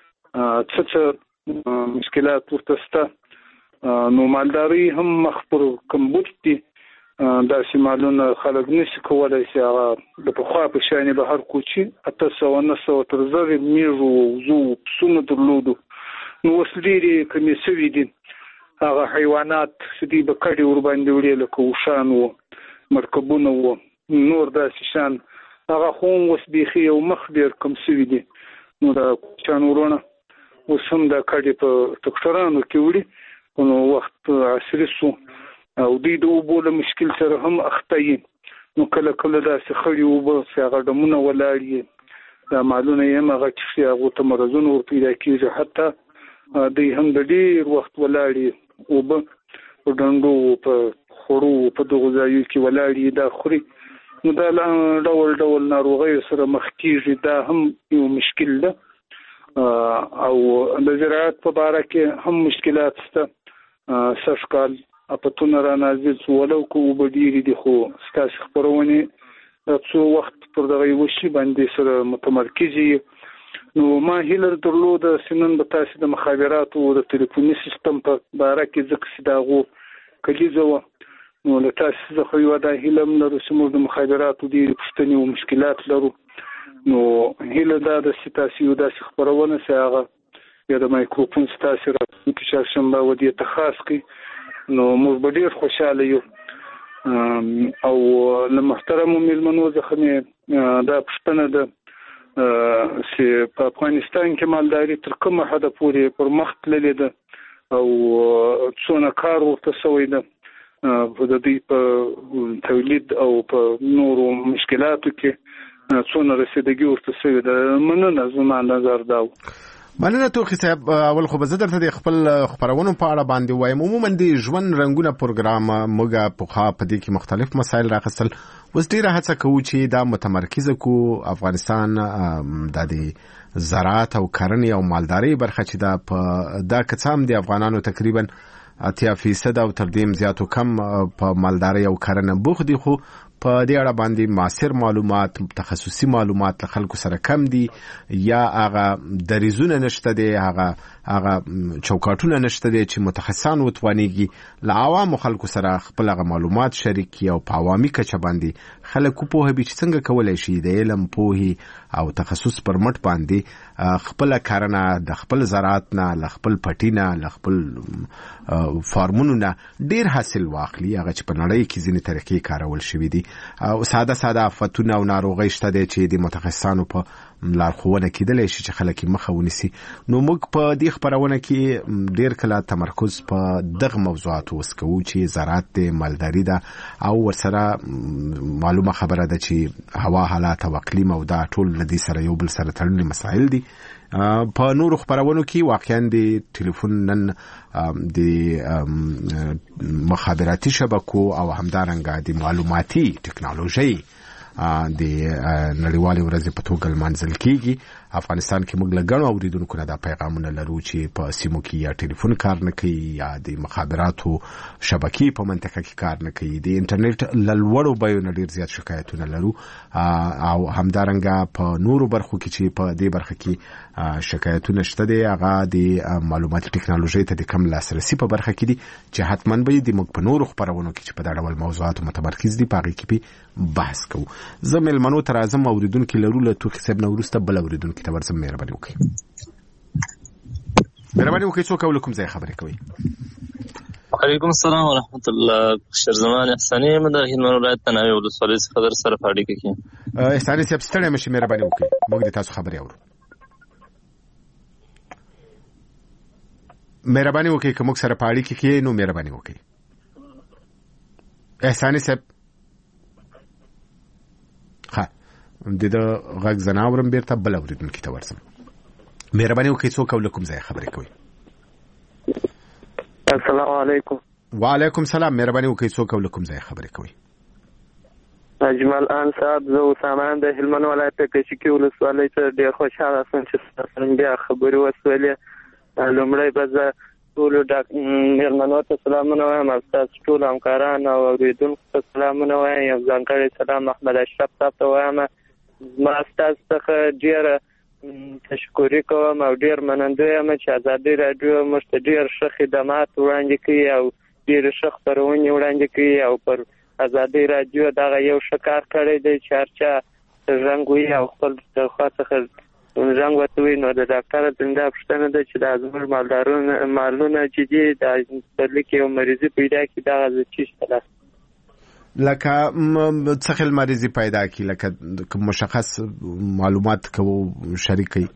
څه مشکلات ورته شته نو مالداري هم مخ پر کمبود دي داسې مالونه خلک نشي کولی چې هغه د پخوا په شانې به هر کوچي 800 تر 1000 میږو وزو پسونه درلودو نو اوس ډېرې کمې سوي دي هغه حیوانات چې دوی به کډې ورباندې وړې لکه اوښان وو مرکبونه وو نور داسې شان هغه خو هم اوس بیخي یو مخ ډېر کم سوي دي نو د کوچیانو وروڼه اوس هم دا کډې په ټکټرانو کې وړي نو وخت عصري سو او دوی د اوبو له مشکل سره هم اخته وي نو کله کله داسې خړې اوبه چې هغه ډمونه ولاړ وي دا مالونه یې هم هغه چې هغو ته مرضونه ور پیدا کېږي حتی دوی هم د ډېر وخت ولاړ وي اوبه په ډنډو په خوړو په دغو ځایو کې ولاړ وي دا خوري نو دا ډول ډول ناروغیو سره مخ کېږي دا هم یو مشکل ده او د زراعت په باره کې هم مشکلات شته سږ کال اپتونه را نازل شو ولو که اوبه ډېرې دي خو ستاسې خپرونې څو وخت پر دغه یوه شي باندې سره متمرکز یي نو ما هیله درلوده چې نن به تاسې د مخابراتو د تلیفوني سیستم په باره کې ځکه چې د هغو کلیزه وه نو له تاسې څخه یوه دا هیله هم لرو چې موږ د مخابراتو ډېرې پوښتنې او مشکلات لرو نو هیله دا ده چې تاسې یو داسې خپرونه چې هغه یا د مایکروفون ستاسې راتلونکي چهارشنبه و دې ته خاص کړي نو موږ به ډېر خوشحاله یو او له محترمو مېلمنو څخه مې دا پوښتنه ده چې په افغانستان کې مالداري تر کومه حده پورې پر مخ تللې ده او څونه کار ورته شوی ده د دوی په تولید او په نورو مشکلاتو کې څونه رسیدګي ورته شوې ده مننه زما نظر دا مننه توخي صاحب اول خو به زه درته د خپل خپرونو په اړه باندې وایم عموما د ژوند رنګونه پروګرام موږ پخوا په دې کې مختلف مسایل راخستل اوس ډېره هڅه کوو چې دا متمرکزه کو افغانستان د زراعت او کرنې او مالداري برخه چې دا کڅام د افغانانو تقریبا 80% او تر دې زیاتو کم په مالداري او کرنه بوخ دي خو په دې اړه باندې معاصر معلومات تخصصي معلومات له خلکو سره کم دي یا هغه دریزونه نشته دي هغه چوکاټونه نشته دي چې متخصصان وتوانيږي له عوامو خلکو سره خپل هغه معلومات شریک کړي او په عوامي کچه باندې خلکو په هبي چې څنګه کولای شي د علم پوهي او تخصص پر مټ باندې خپل کارونه د خپل زراعت نه له خپل پټینه له خپل فارمونو نه ډیر حاصل واخلي هغه چې په نړۍ کې ځینې طریقې کارول شوې دي او ساده آفتونه او ناروغۍ شته دي چې د متخصصانو په لارښوونه کېدلی شي چې خلک مخه ونیسي نو موږ په دې خپرونه کې ډیر کله تمرکز په دغه موضوعاتو وسکو چې زراعت د مالداري ده او ورسره معلومه خبره ده چې هوا حالات او اقلیم او دا ټول لدی سره یو بل سره تړلي مسایل دي په نورو خبرونو کې واقعا د ټلیفون نن د مخابراتي شبکو او همدارنګه د معلوماتي ټکنالوژي د نړیوالې ورځې په توګه لمانځل کیږي افغانستان کې موږ لګنو اوریدونکو نه دا پیغامونه لرو چې په سیمو کې یا ټلیفون کار نه کوي یا د مخابراتو شبکې په منطقه کې کار نه کوي د انټرنیټ لوړو بیو نه ډیر زیات شکایتونه لرو او همدارنګه په نورو برخو کې چې په دې برخه کې شکایتونه شته دي هغه د معلوماتي ټکنالوژي ته د کم لاسرسي په برخه کې دي چې حتماً به د موږ په نورو خبرونو کې چې په دا ډول موضوعاتو متمرکز دي په هغې کې بحث کوو زه مېلمنو ته راځم اوریدونکي لرو له توخي صاحب نه وروسته بل اوریدونکي ته ورځم مهرباني وکړئ څوک او له کوم ځای خبرې کوئ وعلیکم السلام ورحمت الله شرزمان احساني یم د هلمند ولایت د ناوې ولسوالۍ څخه در سره په اړیکه کې احساني صاحب ستړی مه شئ مهرباني وکړئ موږ د تاسو خبرې اورو مهرباني وکړئ که موږ سره په اړیکه کې نو مهرباني وکړئ احساني صاحب د غږ زناورم بیرته بل اوریدونکي ته ورسم مهرباني وکړئ څوک او له کوم ځای خبرې کوئ السلام علیکم وعلیکم السلام مهرباني وکړئ څوک او له کوم ځای خبرې کوئ اجمل ان صاحب زه اسامه د هلمند ولایت کشکی ولسوالۍ ته ډېر خوشحاله شوم چې تاسو بیا خبرې وسولې. لومړی به زه ټولو مېلمنو ته سلامونه وایم او ستاسو ټولو همکاران او اورېدونکو ته سلامونه وایم. یو ځانګړی سلام احمد اشرف صاحب ته وایم. زما ستاسو څخه ډېره تشکري کوم او ډېر منندوی یم چې ازادي راډیو موږ ته ډېر ښه خدمات وړاندې کوي او ډېرې ښه خپرونې وړاندې کوي او پر ازادي راډیو دغه یو ښه کار کړی دی چې هر چا رنګ وي او خپل د خوا څخه رنګ ورته وي. نو د ډاکټره زنده پوښتنه ده چې دا زموږ مالونه چې دي د پسرلي کې یو مریضي پیدا کړي دغه زه چیشته ده لکه څه خل مریضي پیدا کړي لکه مشخص معلومات کوو شریکي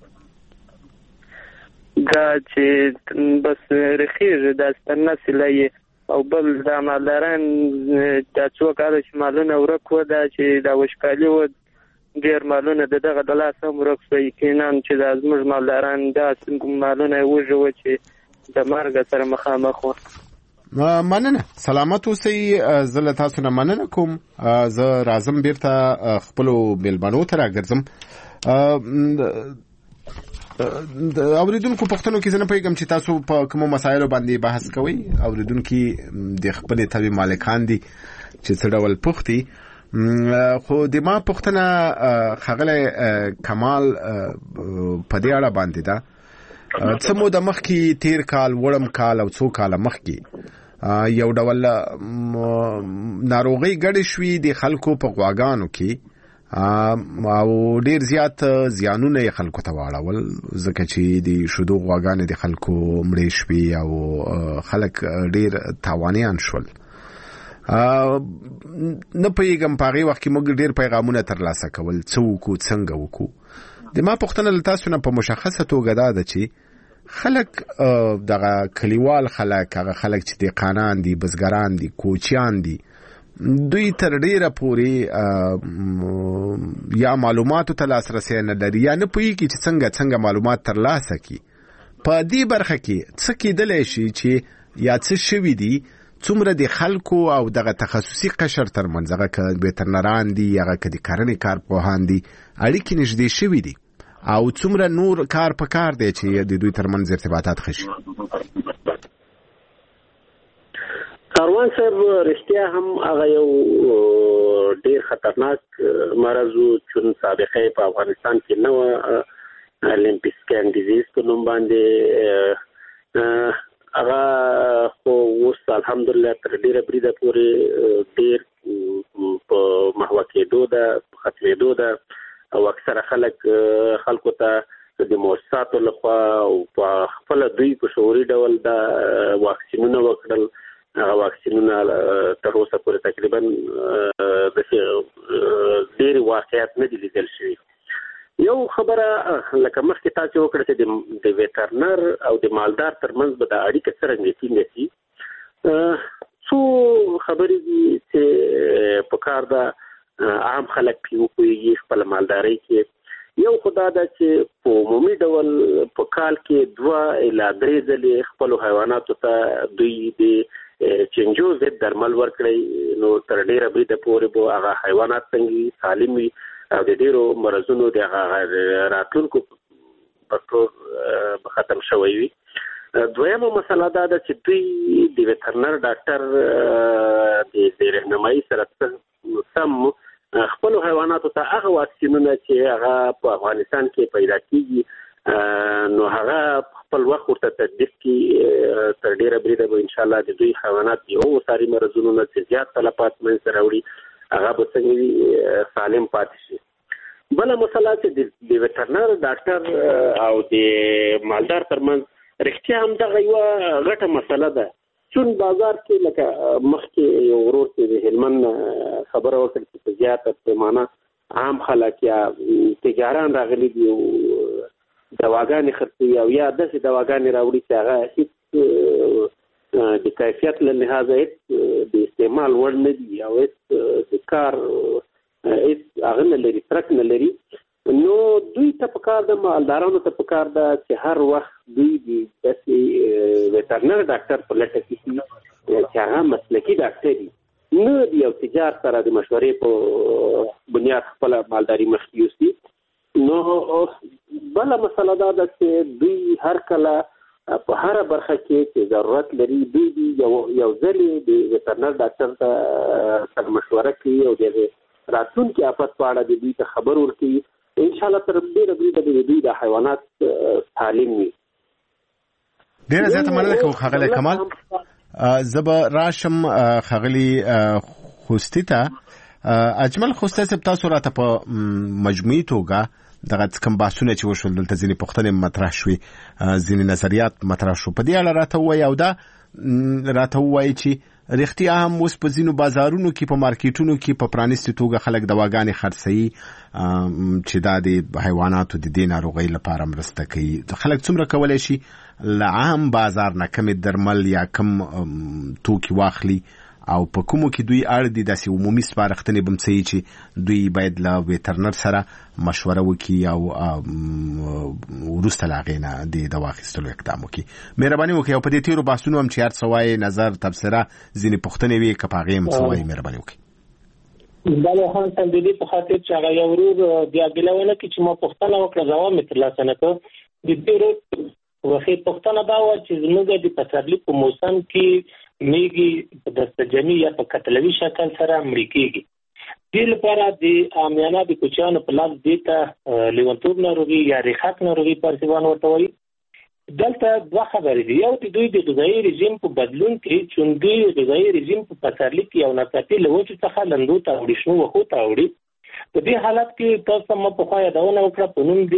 دا چې بس رخیږي دا ستنسلای او بل د مالداران د څو کال چې مالونه ورک و دا چې دا وشکالي و ډېر مالونه دغه د لاس هم ورک شوي. کینان چې دا زموږ مالداران دا مالونه وژه و چې د مرګ سره مخامخ و. مننه سلامت اوسئ. زه له تاسو نه مننه کوم. زه راځم بیرته خپلو میلمنو ته راګرځم. د اوریدونکو پښتنو کې زنه پیغام چې تاسو په کوم مسایلو باندې بحث کوئ. اوریدونکو د خپل تابع مالکان دي چې څه ډول پختي خو د ما پښتنه خغله کمال په دې اړه باندې دا څه مو د مخکې تیر کال وړم کال او څو کال مخکې یو ډول ناروغي ګډ شوې د خلکو په غواګانو کې او ډیر زیات زیانونه خلکو ته واړول ځکه چې د شودو غواګانې د خلکو مړې شوې او خلک ډیر تاوانیان شول. نه پېږم په هغې وخت کې موږ ډیر پیغامونه ترلاسه کول څه وکړو څنګه وکړو. د ما پوښتنه له تاسو نه په مشخصه توګه دا ده چې خلک دغه کلیوال خلک هغه خلک چې دهقانان دي بزګران دي کوچیان دي دوی تر ډیره پورې یا معلوماتو ته لاسرسی نه لري یا نه پوهیږي چې څنګه معلومات ترلاسه کړي. په دې برخه کې څه کېدلی شي چې یا څه شوي دي څومره د خلکو او دغه تخصصي قشر ترمنځ هغه که ویترنران دي هغه که د کرنې کارپوهان دي اړیکې نږدې شوي دي او څومره نور کار په کار دی چې د دوی ترمنځ ارتباطات ښه شي. کاروان صاحب رښتیا هم هغه یو ډیر خطرناک مرض و چون سابقه په افغانستان کې نه و الیمپیسکین ډیزیز په نوم باندې هغه خو اوس الحمدلله تر ډیره بریده پورې ډیر په محوه کېدو ده ختمېدو ده او اکثره خلکو ته د مؤسساتو لخوا او په خپله دوی په شعوري ډول دا واکسینونه وکړل. هغه واکسینونه تر اوسه پورې تقریبا ډېر واقعیت نه دي لیدل شوي. یو خبره لکه مخکې تاسو وکړه چې د ویټرنر او د مالدار ترمنځ به د اړیکه څرنګه ټینګه شي. څو خبرې دي چې په کار ده عام خلک پرې وپوهېږي خپله مالدارۍ کې. یو خو دا ده چې په عمومي ډول په کال کې 2 الی 3 ځلې خپلو حیواناتو ته دوی د چنجو ضد درمل ورکړئ نو تر ډیره بریده پورې به هغه حیوانات څنګه سالم وي او د ډیرو مرضونو د راتلونکو په ختم شوی وي. دویمه مسله دا ده چې دوی د ویټرنر ډاکټر د رهنمایي سره سم خپلو حیواناتو ته هغه واکسینونه چې هغه په افغانستان کې پیدا کیږي نو هغه خپل وخت ورته تطبیق کړي تر ډیره بریده به انشاءالله د دوی حیوانات یو ساري مرضونو نه چې زیات تلفات منځته راوړي هغه به څنګه سالم پاتې شي. بله مسله چې د ویټرنر ډاکټر او د مالدار ترمنځ رښتیا هم دغه یوه غټه مسله ده. چون بازار کې لکه مخکې یو ورور چې د هلمند خبره وکړه چې په زیاته پیمانه عام خلک یا تجاران راغلي دي دواګانې خرڅوي او یا داسې دواګانې راوړي چې هغه هېڅ د کیفیت له لحاظه هېڅ د استعمال وړ نه دي او هېڅ د کار هېڅ هغه نه لري ترک نه لري. نو دوی ته پکار ده مالدارانو ته پکار ده چې هر وخت دوی د داسې ویټرنر ډاکټر په لټه کې شي چې هغه مسلکي ډاکټر وي. نه یو تجار سره د مشورې په بنیاد خپل مالداري مخکې یوسي. نو بله مسله دا ده چې دوی هر کله په هر برخه کې چې ضرورت لري دوی یو ځلې د وترنر ډاکټر سره مشوره کوي او د راتلونکي آفت په اړه د دوی ته خبر ورکوي. انشاءالله تر ډېره بریده د دوی د حیوانات تعلیم وي. ډېره زیاته مننه کوم ښاغلی کمال. زه به راشم ښاغلي خوستي ته. اجمل خوستی صاحب، تاسو راته په مجموعي توګه دغه کوم بحثونه چې وشول دلته ځینې پوښتنې مطرح شوې، ځینې نظریات مطرح شو، په دې اړه راته ووایي او دا راته ووایي چې رښتیا هم اوس په ځینو بازارونو کې په مارکیټونو کې په پرانیستې توګه خلک دواګانې خرڅوي چې دا د حیواناتو د دې ناروغۍ لپاره مرسته کوي. خلک څومره کولی شي له عام بازار نه کمې درمل یا کم توکي واخلي او په کومو کې دوی اړ دي داسې عمومي سپارښتنې به هم څه چې دوی باید له ویټرنر سره مشوره وکړي او وروسته له هغې نه د دوا اخیستلو اقدام وکړي. مهرباني وکړئ او په دې تېرو بحثونو هم چې هر څه وایي نظر تبصره ځینې پوښتنې وي که په هغې هم څه وایي مهرباني وکړئ. بله خان صاحب، د دې په خاطر چې هغه یو ورور بیا ګیله ونه کړي چې ما پوښتنه وکړه ځواب مې ترلاسه نه کړ. د دې ورور وخې پوښتنه دا وه چې زموږ د پسرلي په موسم کې میږي په دستجمي یا په قتلوي شکل سره مړې کېږي. دې لپاره د عامیانه د کوچیانو په لاس دې ته لیونتوب ناروغي یا ریخک ناروغي پارسیوان ورته وایي. دلته دوه خبرې دي. یو د دوی د غذایي رژیم په بدلون کې چې دوی غذایي رژیم په پسرلي کې یو ناڅاپي له وچو څخه لندو ته وړي، شنو وښو ته وړي. په دې حالت کې تاسو ما پخوا یادونه وکړه په نوم د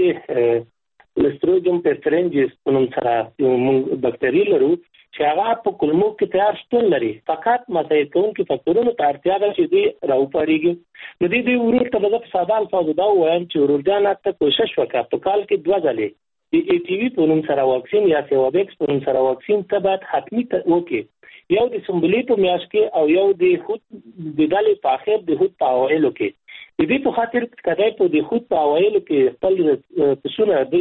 لستروجیم پیسټرنجیس په نوم سره موږ بکتري لرو چې هغه په کولمو کې تیار شتون لري. فقط مسایل کوونکي فکتورونو ته اړتیا ده چې دوی راوپارېږي. نو دې ورور ته به زه په ساده الفاظو دا ووایم چې ورور جانه ته کوشش وکړه په کال کې 2 ځلې د ATV په نوم سره واکسین یا سیوابیکس په نوم سره واکسین ته باید حتمي وکړي. یو د سنبلې په میاشت کې او یو د هوت د ډلې په اخر د هوت په اوایلو کې. د دې په خاطر کدی په د هوت په اوایلو کې خپل پسونه د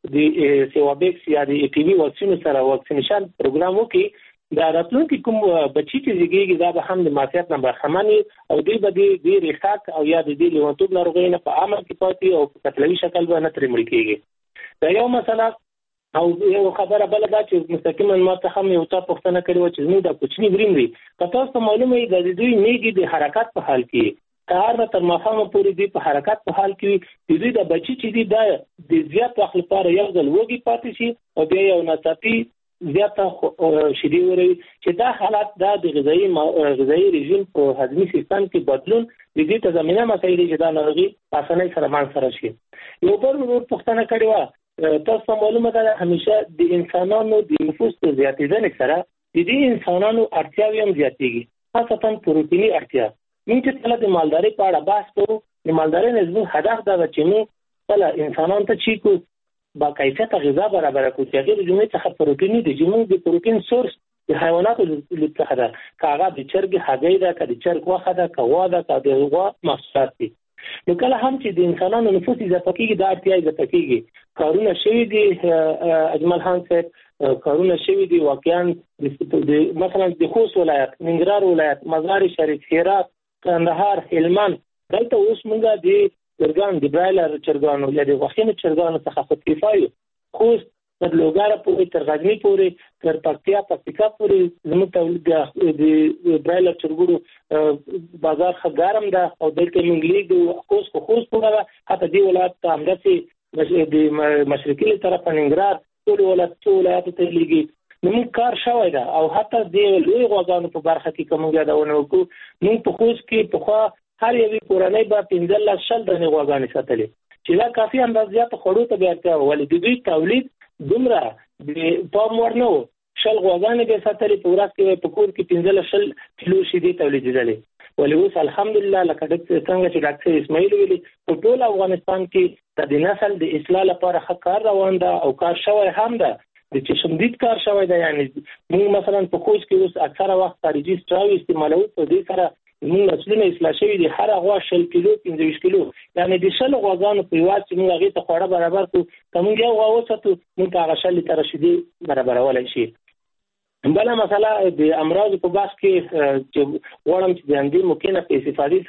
سیوابیکس یا د ATV واکسین سره واکسینیشن پروګرام وکړي. دا راتلونکي کوم بچی چې زیږیږي دا به هم د معافیت نه برخمن او دوی به د ریخک او یا د لیونتوب ناروغۍ نه په عامه کې پاتې او په قتلوي شکل به نه ترې مړه کېږي. دا یو مسله. او یو خبره بل دا چې مستقیما ما ته هم یو څه پوښتنه کړې و چې زموږ د کوچني وریم دی که تاسو ته معلومه وي د دوی میږي د حرکت په حال کې کار نه تر ماښامه پورې دی په حرکت په حال کې د دوی د بچي چې دی دا د زیات وخت لپاره یو ځل وږي پاتې شي او بیا یو ناڅاپي زیاته شیدې وروي چې دا حالت دا د غذایي رژیم په هضمي سیستم کې بدلون د دې ته زمینه مسایل چې دا ناروغي په اسانۍ سره مان سره شي. یو بل ورور پوښتنه کړې وه تاسو معلومه ده همیشه د انسانانو د نفوس په زیاتېدنې سره د دې انسانانو اړتیاوې هم زیاتېږي، خاصتا پروتیني اړتیا. موږ چې کله د مالدارۍ په اړه بحث کوو د مالدارۍ نه زموږ هدف دا ده چې موږ خپله انسانانو ته چې کو با کیفیته غذا برابره کړو چې هغې د جملې څخه پروتیني دي چې موږ د پروتین سورس د حیواناتو څخه ده، که هغه د چرګې هګۍ ده، که د چرګ غوښه ده، که غوا ده، که د غوا محصولات دي. نو کله هم چې د انسانانو نفوس اضافه کېږي دا اړتیا اضافه کېږي. کارونه شوي دي اجمل خان صاحب، کارونه شوي دي واقعا مثلا د خوست ولایت، ننګرهار ولایت، مزار شریف، هرات، کندهار، هلمند دلته اوس موږ د چرګان د برایلر چرګانو یا د غوښینو چرګانو څخه خودکفا یو. خوست تر لوګاره پورې، تر غزني پورې، تر پکتیا پورې زموږ تولید د برایلر چرګانو بازار ښه ګرم ده او دلته موږ لیږدو. خوست پورې ده، حتی دې ولایت ته همداسې د مشرقي طرفه ننګرهار ټول ولایاتو ته لیږي. نو موږ کار شوی ده او حتی د لوی غواګانو په برخه کې که موږ یادونه وکړو موږ په خوست کې پخوا هر یوې کورنۍ به 15-20 دانې غواګانې ساتلې چې دا کافي اندازه زیاته خوړو ته بیا اړتیا وه، ولې د دوی تولید دومره پام وړ نه و. 20 غواګانې به یې ساتلې، په ورځ کې به په کور کې 15-20 کیلو شیدې تولیدېدلې. ولې اوس الحمدلله لکه څنګه چې ډاکټر اسماعیل ویلي په ټول افغانستان کې د نسل د اصلاح لپاره ښه کار روان ده او کار شوی هم ده، د چشمدید کار شوی ده. یعنی موږ مثلا په خوست کې اوس اکثره وخت خارجي سټراوي استعمالوو، په دې سره موږ نسلونه اصلاح شوي دي. هر غوا 20 کیلو 25 کیلو، یعنی د 20 غواګانو په یوه چې موږ هغې ته خواړه برابر کړو که موږ یو غوا وساتو موږ ته هغه 20 لیتره شیدې برابرولی شي. بله مسله د امراض په بحث کې چې غواړم چې د همدې ممکنه په استفادې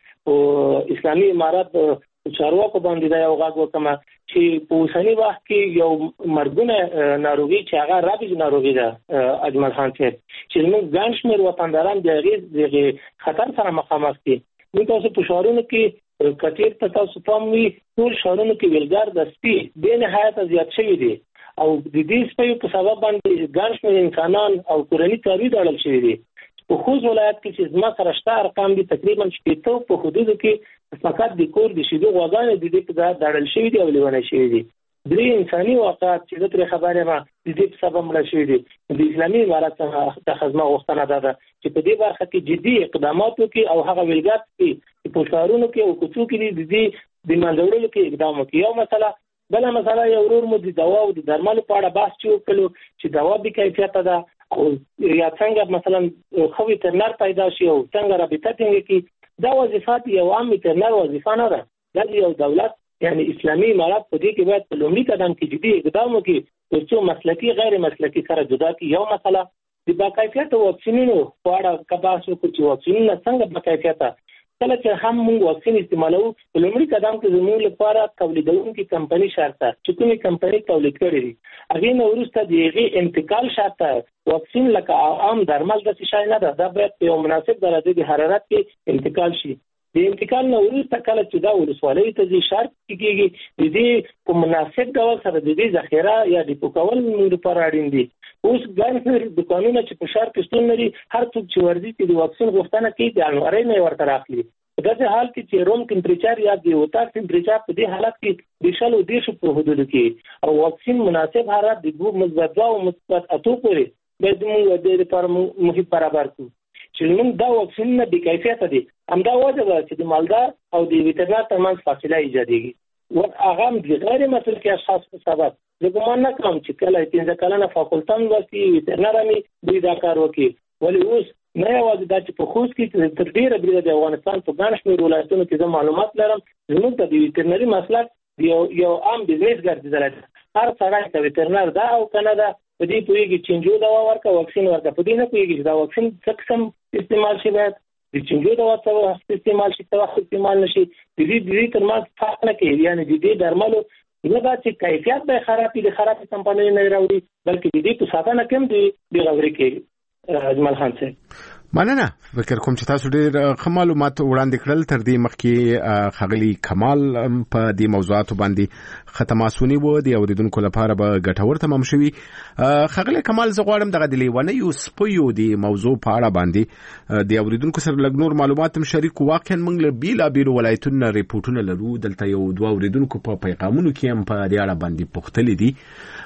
سره اسلامي امارت چارواکو باندې دا یو غږ وکړم چې په اوسني وخت کې یو مرګونه ناروغي چې هغه رابج ناروغي ده اجمل خان صاحب چې موږ ګڼ شمېر وطنداران د هغې خطر سره مخامخ دي. موږ تاسو په ښارونو کې کثیر ته تاسو پام وي ټول ښارونو کې ویلګار د سپي بې نهایته زیات شوي دي او د دې سپیو په سبب باندې ګڼ شمېر انسانان او کورني څاروي اړول شوي دي. په خوست ولایت کې چې زما سره شته ارقام دي تقریبا 80 په حدودو کې فقط د کور د شیدو غواګانې د دې په ځای اړول شوي دي او لیونی شوي دي. 3 انساني واقعات چې د ترې خبرې ما د دې په سبب مړه شوي دي. د اسلامي امارت څخه د خدمت غوښتنه ده چې په دې برخه کې جدي اقدامات وکړي او هغه ویلګات چې په ښارونو کې او کوڅو کې د دې د منځوړلو کې اقدام وکړي. یو مسله بله مسله یو ورور مو د دوا او د درملو په اړه بحث وکړو چې دوا بې کیفیته ده او یا څنګه مثلا خو ویټرنر پیدا شي او څنګه رابطه ټینګ کړي. دا وظیفات یو عام ویټرنر وظیفه نه ده، دا یو دولت یعنی اسلامي امارت په دې کې باید په لومړي قدم کې جدي اقدام وکړي ترڅو مسلکي غیر مسلکي سره جدا کړي. یو مسله د باکیفیته واکسینونو په اړه کباس وکړي چې واکسینونه څنګه باکیفیته کله چې هم موږ واکسین استعمالو په لومړي قدم کې زموږ لپاره تولیدونکي کمپنۍ شرطه چې کومې کمپنۍ تولید کړي دي هغې نه وروسته د هغې انتقال شرطه واکسین لکه عام درمل داسې شی نه ده، دا باید په یو مناسب درجه د حرارت کې انتقال شي. د انتقال نه وروسته کله چې دا ولسوالۍ ته ځي شرط کېږي د دې په مناسب ډول سره د دې ذخیره یا ډیپو کول موږ لپاره اړین دي. اوس ګڼ دوکانونه چې په ښار کې شتون لري هر څوک چې ورځي چې د واکسین غوښتنه کوي د انوارۍ نه یې ورته راخلي. په داسې حال کې چې روم ټمپریچر یا د اتاق ټمپریچر په دې حالت کې د 100 په حدودو کې او واکسین مناسب حرارت د مثبت 2 او مثبت 8 پورې باید موږ د لپاره محیط برابر کړو چې موږ دا واکسینونه بې کیفیته دي. همدا وجه ده چې د مالدار او د ویټرنر ترمنځ فاصله ایجادېږي. هغه هم د غیر مسلکي اشخاص په سبب زه ګمان نه کوم چې کله 15 کلنه فاکولټه لوستي ویټرنر هم دوی دا کار وکړي. ولې اوس نه یوازې دا چې په خوست کې تر ډېره بریده د افغانستان په ګڼ شمېر ولایتونو کې زه معلومات لرم زموږ ته د ویټرنري مسلک یو عام بزنس ګرځېدلی دی. هر سړی ته ویټرنر ده او که نه ده په دې پوهېږي چینجو دوا ورکړه واکسین ورکړه، په دې نه پوهېږي چې دا واکسین څه قسم استعمال شي، باید د چینجو دوا څه وخت استعمال شي څه وخت استعمال نه شي. د دې ترمنځ فرق نه کوي، یعنې د دې درملو نه دا چې کیفیت به خراب وي د خرابې کمپنۍ نه راوړي بلکې د دې په ساتنه کې هم د غوري کوي. اجمل خان صاحب مننه. فکر کوم چې تاسو ډېر ښه معلومات وړاندې کړل. تر دې مخکې ښاغلي کمال په دې موضوعاتو باندې ختماسونی و د اوریدونکو لپاره به ګټور تمام شوي. ښاغلي کمال زه غواړم دغه د لیونیو سپیو د موضوع په اړه باندې د اوریدونکو سره لږ نور معلومات هم شریک. واقعا موږ له بیلابیلو ولایتونو ریپورټونه لرو. دلته یو دوه اوریدونکو په پیغامونو کې هم په دې اړه باندې پوښتلي دي.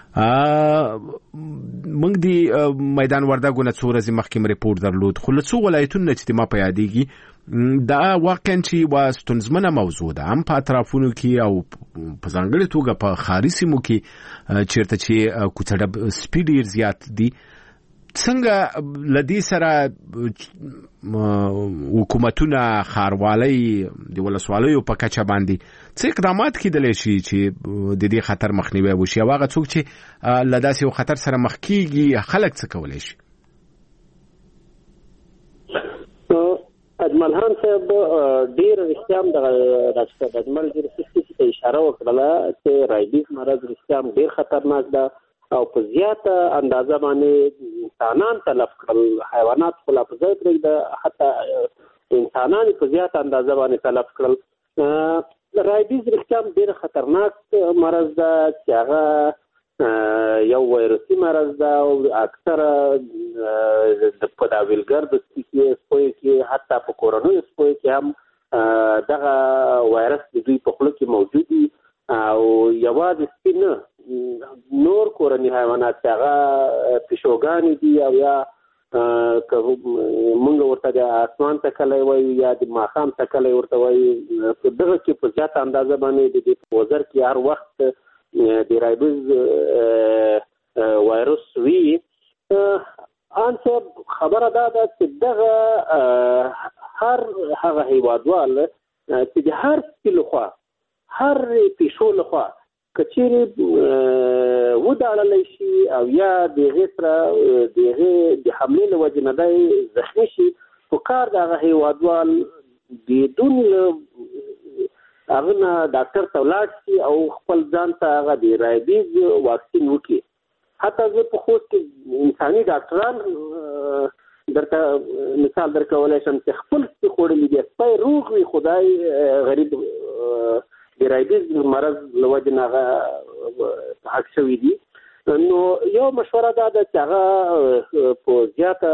موږ د میدان وردګو نه څو ورځې مخکې ریپورټ درلود خو له څو ولایتونو چې ما په یادېږي دا واقعا چې یوه ستونزمنه موضوع ده هم په اطرافونو کې او په ځانګړې توګه په ښاري سیمو کې چېرته چې کوڅه سپي ډېر زیات دي. څنګه له دې سره حکومتونه ښاروالۍ د ولسوالیو په کچه باندې څه اقدامات کېدلی شي چې د دې خطر مخنیوی وشي او هغه څوک چې له داسې یو خطر سره مخ کېږي خلک څه کولی شي؟ اجمل خان صاحب ډېر رښتیا هم دغه ډاکټر اجمل ډېر ته اشاره وکړله چې رایبیز مرض رښتیا هم ډېر خطرناک ده او په زیاته اندازه باندې انسانان تلف کړل، حیوانات خو لا په ځای پرېږده حتی انسانان په زیاته اندازه باندې تلف کړل. رایبیز رښتیا هم ډېر خطرناک مرض ده چې هغه یو وایرسي مرض ده او اکثره په دا ویلګر د سپیو کې حتی په کورنیو سپیو کې هم دغه وایرس د دوی په خوله کې موجود دي او یوازې سپي نه نور کورني حیوانات چې هغه پیشوګانې دي او یا موږ ورته د اسمان تکلی وایو یا د ماښام تکلی ورته وایو په دغه کې په زیاته اندازه باندې د دې په وزر کې هر وخت د رایبیز وایرس وي. ان صاحب خبره دا ده چې دغه هر هغه هیوادوال چې د هر سپي لخوا هر پیشو لخوا کچېرې وداړلی شي او یا د هغې سره د هغې د حملې له وجې نه دی زخمي شي، په کار د هغه هېوادوال بدون هغه نه ډاکټر ته ولاړ شي او خپل ځان ته هغه د رایبیز واکسین وکړي. حتی زه په خوست کې انساني ډاکټران درته مثال درکولی شم چې خپل سپي خوړلي دي، سپی روغ وي، خدای غریب د رایبیز مرض له وجې نه هغه حق شوي دي. نو یو مشوره دا ده چې هغه په زیاته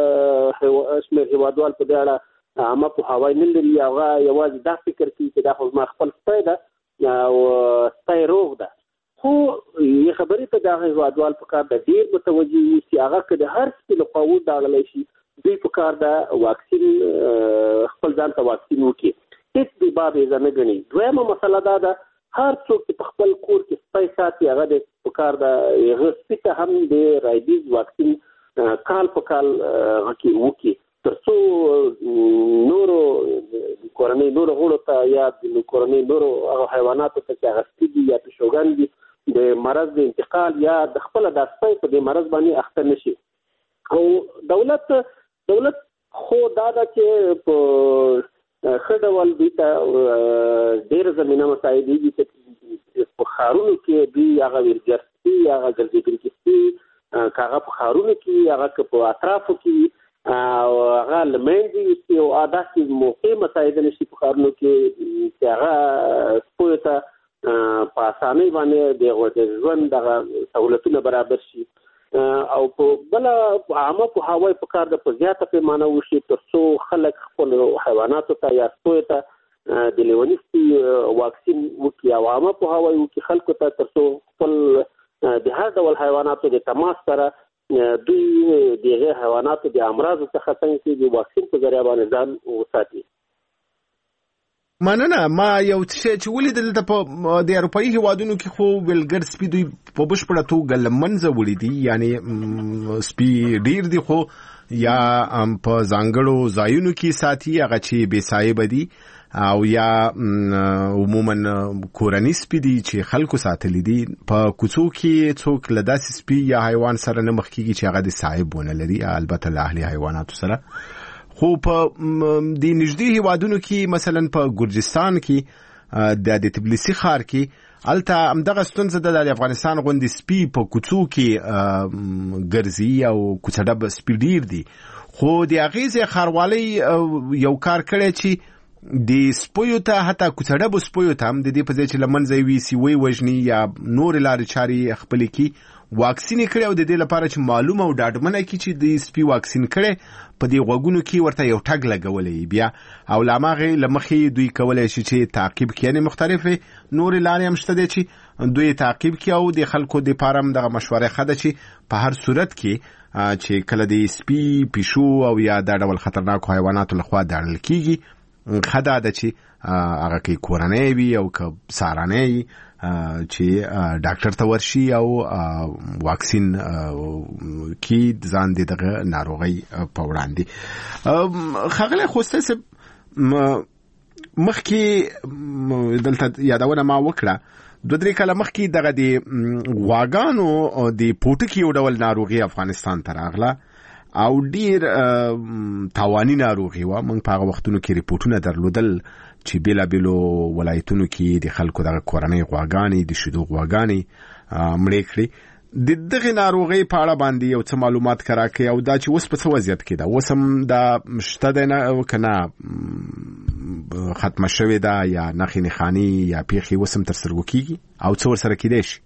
شمېر هېوادوال په دې اړه عامه پوهاوی نه لري. هغه یوازې دا فکر کوي چې دا خو زما خپل سپی ده او سپی روغ ده. خو یې خبرې ته دغه هېوادوال په کار ده ډېر متوجه وي چې هغه که د هر سپي له خوا وډاړلی شي، دوی په کار ده واکسین خپل ځان ته واکسین وکړي، هېڅ د باب یې نه ګڼي. دویمه مسله دا ده هر څوک چې په خپل کور کې سپی ساتي هغه د په کار ده هغه سپي ته هم د رایبیز واکسین کال په کال وکړي، تر څو نورو کورنۍ نورو غړو ته یا د کورنۍ نورو هغه حیواناتو ته چې هغه سپي دي یا پیشوګان دي د مرض د انتقال یا د خپله دا سپی په دې مرض باندې اخته نه شي. او دولت خو دا ده چې په ښه ډول دوی ته ډېره زمینه مساعدېږي چې په ښارونو کې دوی هغه ویلچیر سپي، هغه ګرځېدونکي سپي، که هغه په ښارونو کې هغه که په اطرافو کې او هغه له منځه یوسي او داسې موقع مساعده نه شي په ښارونو کې چې هغه سپیو ته په اسانۍ باندې د ژوند دغه سهولتونه برابر شي. او په بله عامه پوهاوی په کار ده په زیاته پیمانه وشي تر څو خلک خپل حیواناتو ته یا سپیو ته د لیوني سپي واکسین وکړي او عامه پوهاوی وکړي خلکو ته تر څو خپل د هر ډول حیواناتو د تماس سره دوی د هغې حیواناتو د امراضو څخه څنګه چې د واکسین په ذریعه باندې ځان وساتي. مننه. ما یو څه چې ولیدل د اروپایي هیوادونو کې خو ولګر سپي دوی په بشپړه توګه له منځه وړي دي، یعنی سپي ډیر دي خو یا په ځانګړو ځایونو کې ساتي هغه چې بې صاحبه دي او یا عموما کورني سپي دي چې خلکو ساتلي دي. په کوڅو کې څوک له داسې سپي یا حیوان سره نه مخ کېږي چې هغه د صاحب ونه لري، البته له اهلي حیواناتو سره. خو په د نږدې هیوادونو کې مثلا په ګرجستان کې د تبلیسي ښار کې هلته همدغه ستونزه ده، د افغانستان غوندې سپي په کوڅو کې ګرځي او کوڅه ډب سپي ډیر دي. خو د هغې ځای ښاروالۍ یو کار کړی چې د سپیو ته حتی کوڅه ډبو سپیو ته هم د دې په ځای چې له منځه یې ویسي وی وژني یا نورې لارې چارې خپلې کړي واکسین یې کړی او د دې لپاره چې معلومه او ډاډمنه کړي چې د سپي واکسین کړی په دې غوږونو کې ورته یو ټګ لګولی بیا او له هماغې له مخې دوی کولی شي چې تعقیب کړي. یعنې مختلفې نورې لارې هم شته دی چې دوی تعقیب کړي او د خلکو دپاره هم دغه مشورې ښه ده چې په هر صورت کې چې کله د سپي، پیشو او یا دا ډول خطرناکو حیواناتو لخوا داړل کېږي ښه ده چې هغه کې کورنۍ وي او که سارنۍ چې ډاکټر ته ورشي او واکسین کې ځان د دغه ناروغۍ په وړاندې. ښاغلی خوستی صاحب مخکې دلته یادونه ما وکړه 2-3 کاله مخکې دغه د غواګانو د پوټکي یو ډول ناروغي افغانستان ته راغله او ډیر تاواني ناروغي وه. موږ په هغه وختونو کې ریپورټونه درلودل چې بیلابیلو ولایتونو کې د خلکو دغه کورنۍ غواګانې د شیدو غواګانې مړې کړې. د دغې ناروغۍ په اړه باندې یو څه معلومات راکړئ او دا چې اوس په څه وضعیت کې ده، اوس هم دا شته دی که نه ختمه شوې ده یا نښې نښانې یا پیښې اوس هم تر سترګو کېږي او څه ورسره کېدی شي؟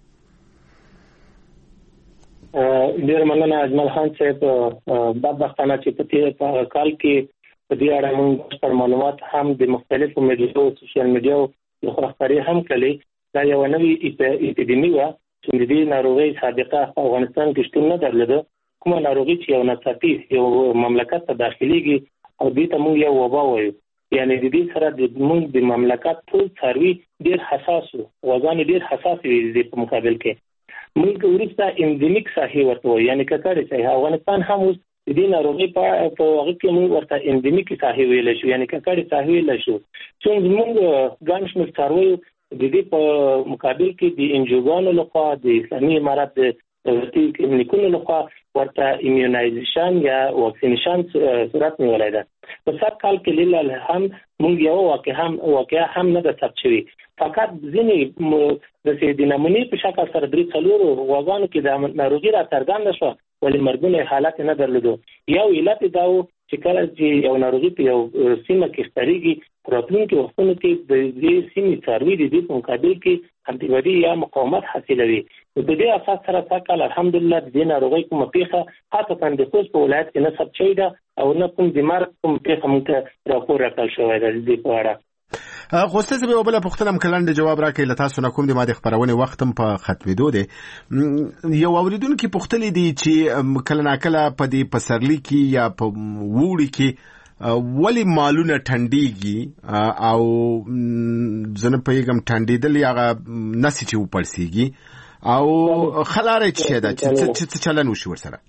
ډېر مننه اجمل خان صاحب. بدبختانه چې په تېر کال کې په دې اړه موږ بشپړ معلومات هم د مختلفو میډیاو سوشل میډیاو لخوا خپرې هم کړلې. دا یوه نوې اپیډیمي وه چې د دې ناروغۍ سابقه په افغانستان کې شتون نه درلوده. کومه ناروغي چې یو ناڅاپي یو مملکت ته داخليږي او دې ته موږ یو وبا وایو، یعنې د دې سره موږ د مملکت ټول څاروي ډېر حساس وو، غواګانې ډېر حساس وي د دې په مقابل کې. موږ وروسته اندیمیک ساحې ورته وایو، یعنې ککړې ساحې. افغانستان هم اوس د دې ناروغۍ په هغه کې موږ ورته اندیمیک ساحې ویلی شو، یعنې ککړې ساحې ویلی شو. چې موږ ګڼ شمېر څارویو د دې په مقابل کې د انجوګانو لخوا د اسلامي امارات د دولتي کلینیکونو لخوا ورته ایمیونایزیشن یا واکسینیشن صورت نیولای ده. په سر کال کې لیلا هم موږ یو واقعا هم نه ده ثبت شوي، فقط ځینې د نمونې په شکل سره 3-4 غواګانو کې د ناروغي را څرګنده شوه ولې مرګونه حالت نه درلودو. یو علت دا و چې کله چې یو ناروغي په یو سیمه کې خپرېږي راتلونکي وختونو کې د دې سیمې څاروي د دې په مقابل کې انټي یا مقاومت حاصلوي. په دې اساس سره تکل الحمدلله د دې ناروغي کومه پیښه خاصه د خوست په ولایت کې نه ثبت شوې ده او نه کوم د مرګ کوم پیښه موږ راپور راکړل شوی ده. د دې په اړه خو ستاسو به بل پوښتنه کلند جواب راکړي لته تاسو نه کوم د ماده خبرونه وختم په ختمېدو دي. یو اوریدونکو پوښتنه دي چې کله ناکله په دې پسرلی کې یا په ووري کې ولی مالونه ټنډيږي او زنه پیغام ټنډېدل یا نسی چې وپړسيږي او خلاره چې دا چې چلن وشي ورسره.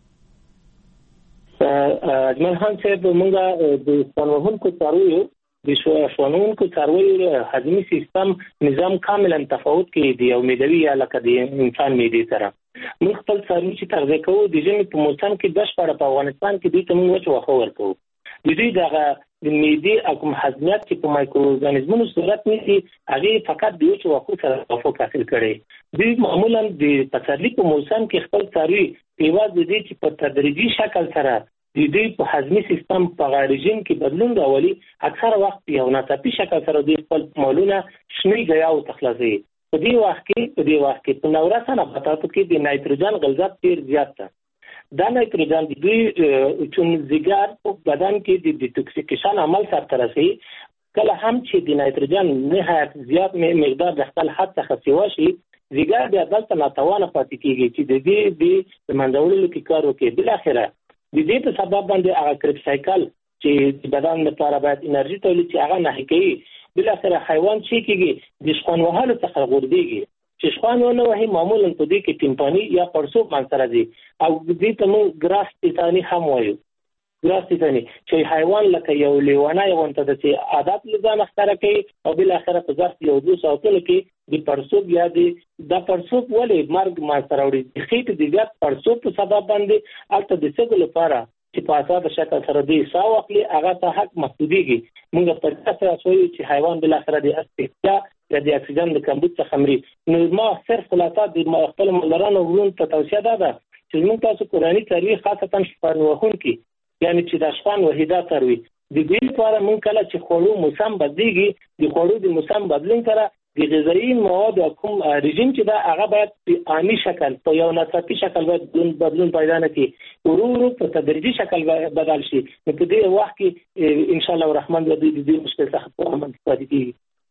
اجمل خان صاحب موږ د قانونونکو څارویو د شوانونکو څارویو هضمي سیستم نظام کاملا تفاوت کې دی او معدوي یا لکه د انسان معدې سره. موږ خپل څاروي چې تغذیه کوو د ژمي په موسم کې بشپړه په افغانستان کې دوی ته موږ وچ واښه ورکوو. د دوی دغه د معدې او کوم هضمیات چې په مایکرو ارګانیزمونو صورت نیسي هغه فقط د وچ واښو سره توافق حاصل کړي. دوی معمولا د پسرلي په موسم کې خپل څاروي په یوازې د دې چې په تدریجي شکل سره د دوی په هضمي سیستم په رژیم کې بدلون راولي. اکثره وخت یو ناڅاپي شکل سره دوی خپل مالونه شنی غیاو تخلصي. په دې وخت کې په نورسانه نباتاتو کې د نایتروجن غلظت ډیر زیات ده. دا نایتروجن د دوی چون زیګار په بدن کې د ډیټوکسیکیشن عمل سره رسي. کله هم چې د نایتروجن نهایت زیات مقدار د خپل حد څخه سیوا شي زیګار بیا دلته ناتوانه پاتې کیږي چې د دې د منځولو کې کار وکړي. بل اخره د دې په سبب باندې هغه کرب سایکل چې بدن لپاره باید انرژي تولید چې هغه نه کوي. بل اخره حیوان چې کیږي د شخوان وهلو څخه غوړديږي چې شخوان ونه وهي معمولا په دې کې ټیمپانی یا پرسوب منځره دي او دې ته موږ ګراس تیتانی هم وایو. ګراس تیتانی چې حیوان لکه یو لیوانای غونته چې عادت لزان ښکاره کوي او بل اخره په ځخ یو 2 ساعتونو کې د پرسوب یا د پرسوب ولې مرګ منځره وړي. د خېټې د زیات پرسوب په سبب باندې البته د سګل لپاره چې په اساسه شکل سره دی ساو اخلي هغه ته حق محدوديږي. موږ په تاسو سوي چې حیوان بل اخره د استیا یا د اکسیجن د کمبود څخه مري. نو ما صرف خلاصات د خپل ملرانو ورون ته توصيه ده چې موږ تاسو قرآني څاروي خاصتا شپان وهونکي یعنی چې د شپان وحیدا څاروي د دې لپاره موږ کله چې خوړو موسم بدلېږي د خوړو د موسم بدلون سره د غذایی مواد او کوم رژیم چې دا هغه باید په عامي شکل په یو ناڅاپي شکل بدلون پیدا نه کړي ورو په تدریجي شکل بدل شي. په دې وخت کې ان شاء الله الرحمن د دې مشکل څخه په امن استفاده کیږي.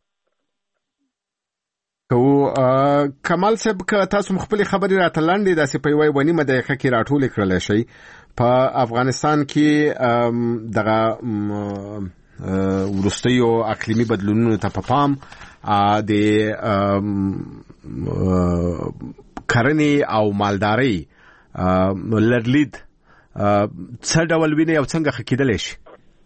او کمال صاحب که تاسو مخبل خبري راته لاندې داسې په یوه ونیمه دقیقه کې راټول کړل شي په افغانستان کې دغه ورستیو اقلیمی بدلونونو ته په پام د کرنې او مالداري لرلید څه ډول ویني او څنګه خکېدلی شي؟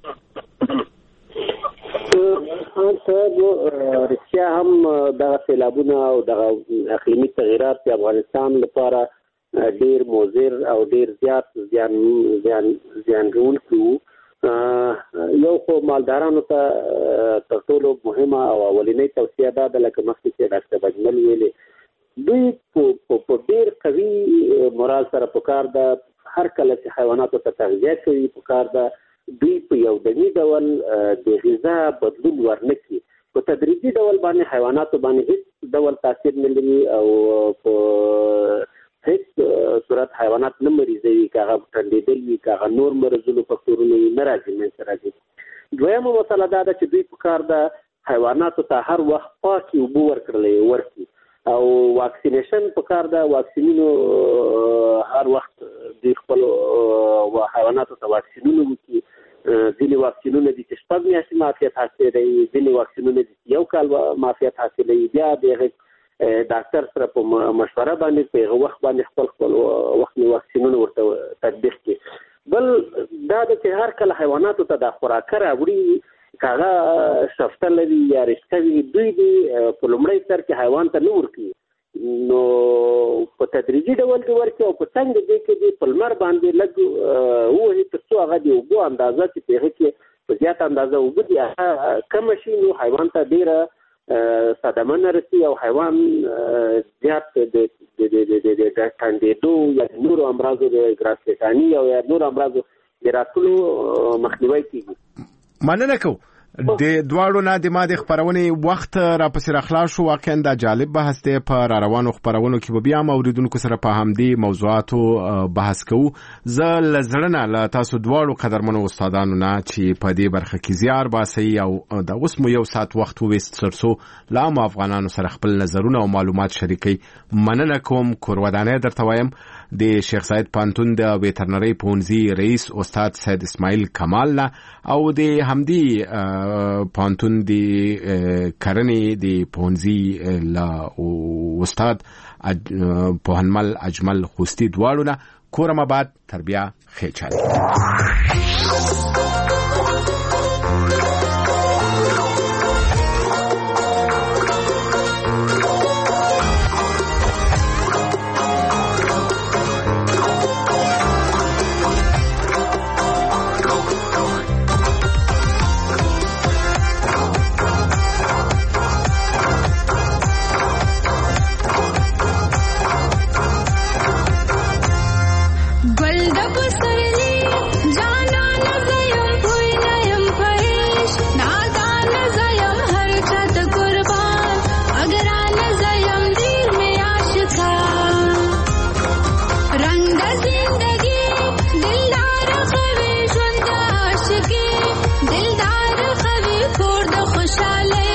رښتیا هم دغه سیلابونه او دغه اقلیمي تغیرات په افغانستان لپاره ډیر مضر او ډیر زیات زیانګونکي وو. یو خو مالدارانو ته تر ټولو مهمه او اولنۍ توصیه دا ده لکه مخکې چې ډاکټر بجمل ویلې دوی په ډیر قوي مورال سره پکار ده هر کله چې حیواناتو ته تغذیه کوي پکار ده دوی په یو دني ډول د غذا بدلون ورنکړي. په تدریجي ډول باندې حیواناتو باندې هیڅ ډول تاثیر نه لري او په هیڅ صورت حیوانات نه مریضوي که هغه ټنډېدل وي که هغه نور مرضونو فکتورونه وي نه راځي منځته راځي. دویمه مسله دا ده چې دوی پکار ده حیواناتو ته هر وخت پاکې اوبه ورکړي او واکسینیشن پکار ده. واکسینونو هر وخت دوی خپل حیواناتو ته واکسینونه وکړي. ځینې واکسینونه دي چې 6 میاشتې معافیت حاصلوي، ځینې واکسینونه دي چې 1 کال معافیت حاصلوي. بیا د هغې ډاکټر سره په مشوره باندې په هغه وخت باندې خپل وخت واکسینونه ورته تطبیق کړي. بل دا ده چې هر کله حیواناتو ته دا خوراکه راوړي کاغه شفته لري یا رشته وي دوی دي په لومړی سر کې حیوان ته نه ورکوي نو په تدریجي ډول دې ورکړي او په څنګه دې کې دې په لمر باندې لږ ووهي تر څو هغه د اوبو اندازه چې په هغې کې په زیاته اندازه اوبه دي هغه کمه شي نو حیوان ته ډېره صدمه نه رسي او حیوان زیات د ټنډېدو یا نورو امراضو د ګراسپیټاني او یا نورو امراضو د راتلو مخنیوی کېږي. مننه کوو. د دواړو نه د ماده خبرونې وخت را پسې راخلاص شو. واقعا دا جالب بحث دی. په را روانو خبرونو کې به بیا موریدونکو سره په همدې موضوعاتو بحث کوو. زه لزړنه له تاسو دواړو قدرمنو استادانو نه چې په دې برخه کې زیار باسي او دا اوس مو یو ساعت وخت وویست ترڅو له عامو افغانانو سره خپل نظرونه او معلومات شریکي. مننه کوم. کورودانه درته وایم د شیخ زاید پانتون د ویترنری پونځي رئیس استاد سید اسماعیل کمال نه او د همدې پانتون د کرنې د پونځي لا استاد پوهنمل اجمل خوستی دواړو نه کورم آباد تربیه خیچل. दिलदार खवी खोर द खुशाले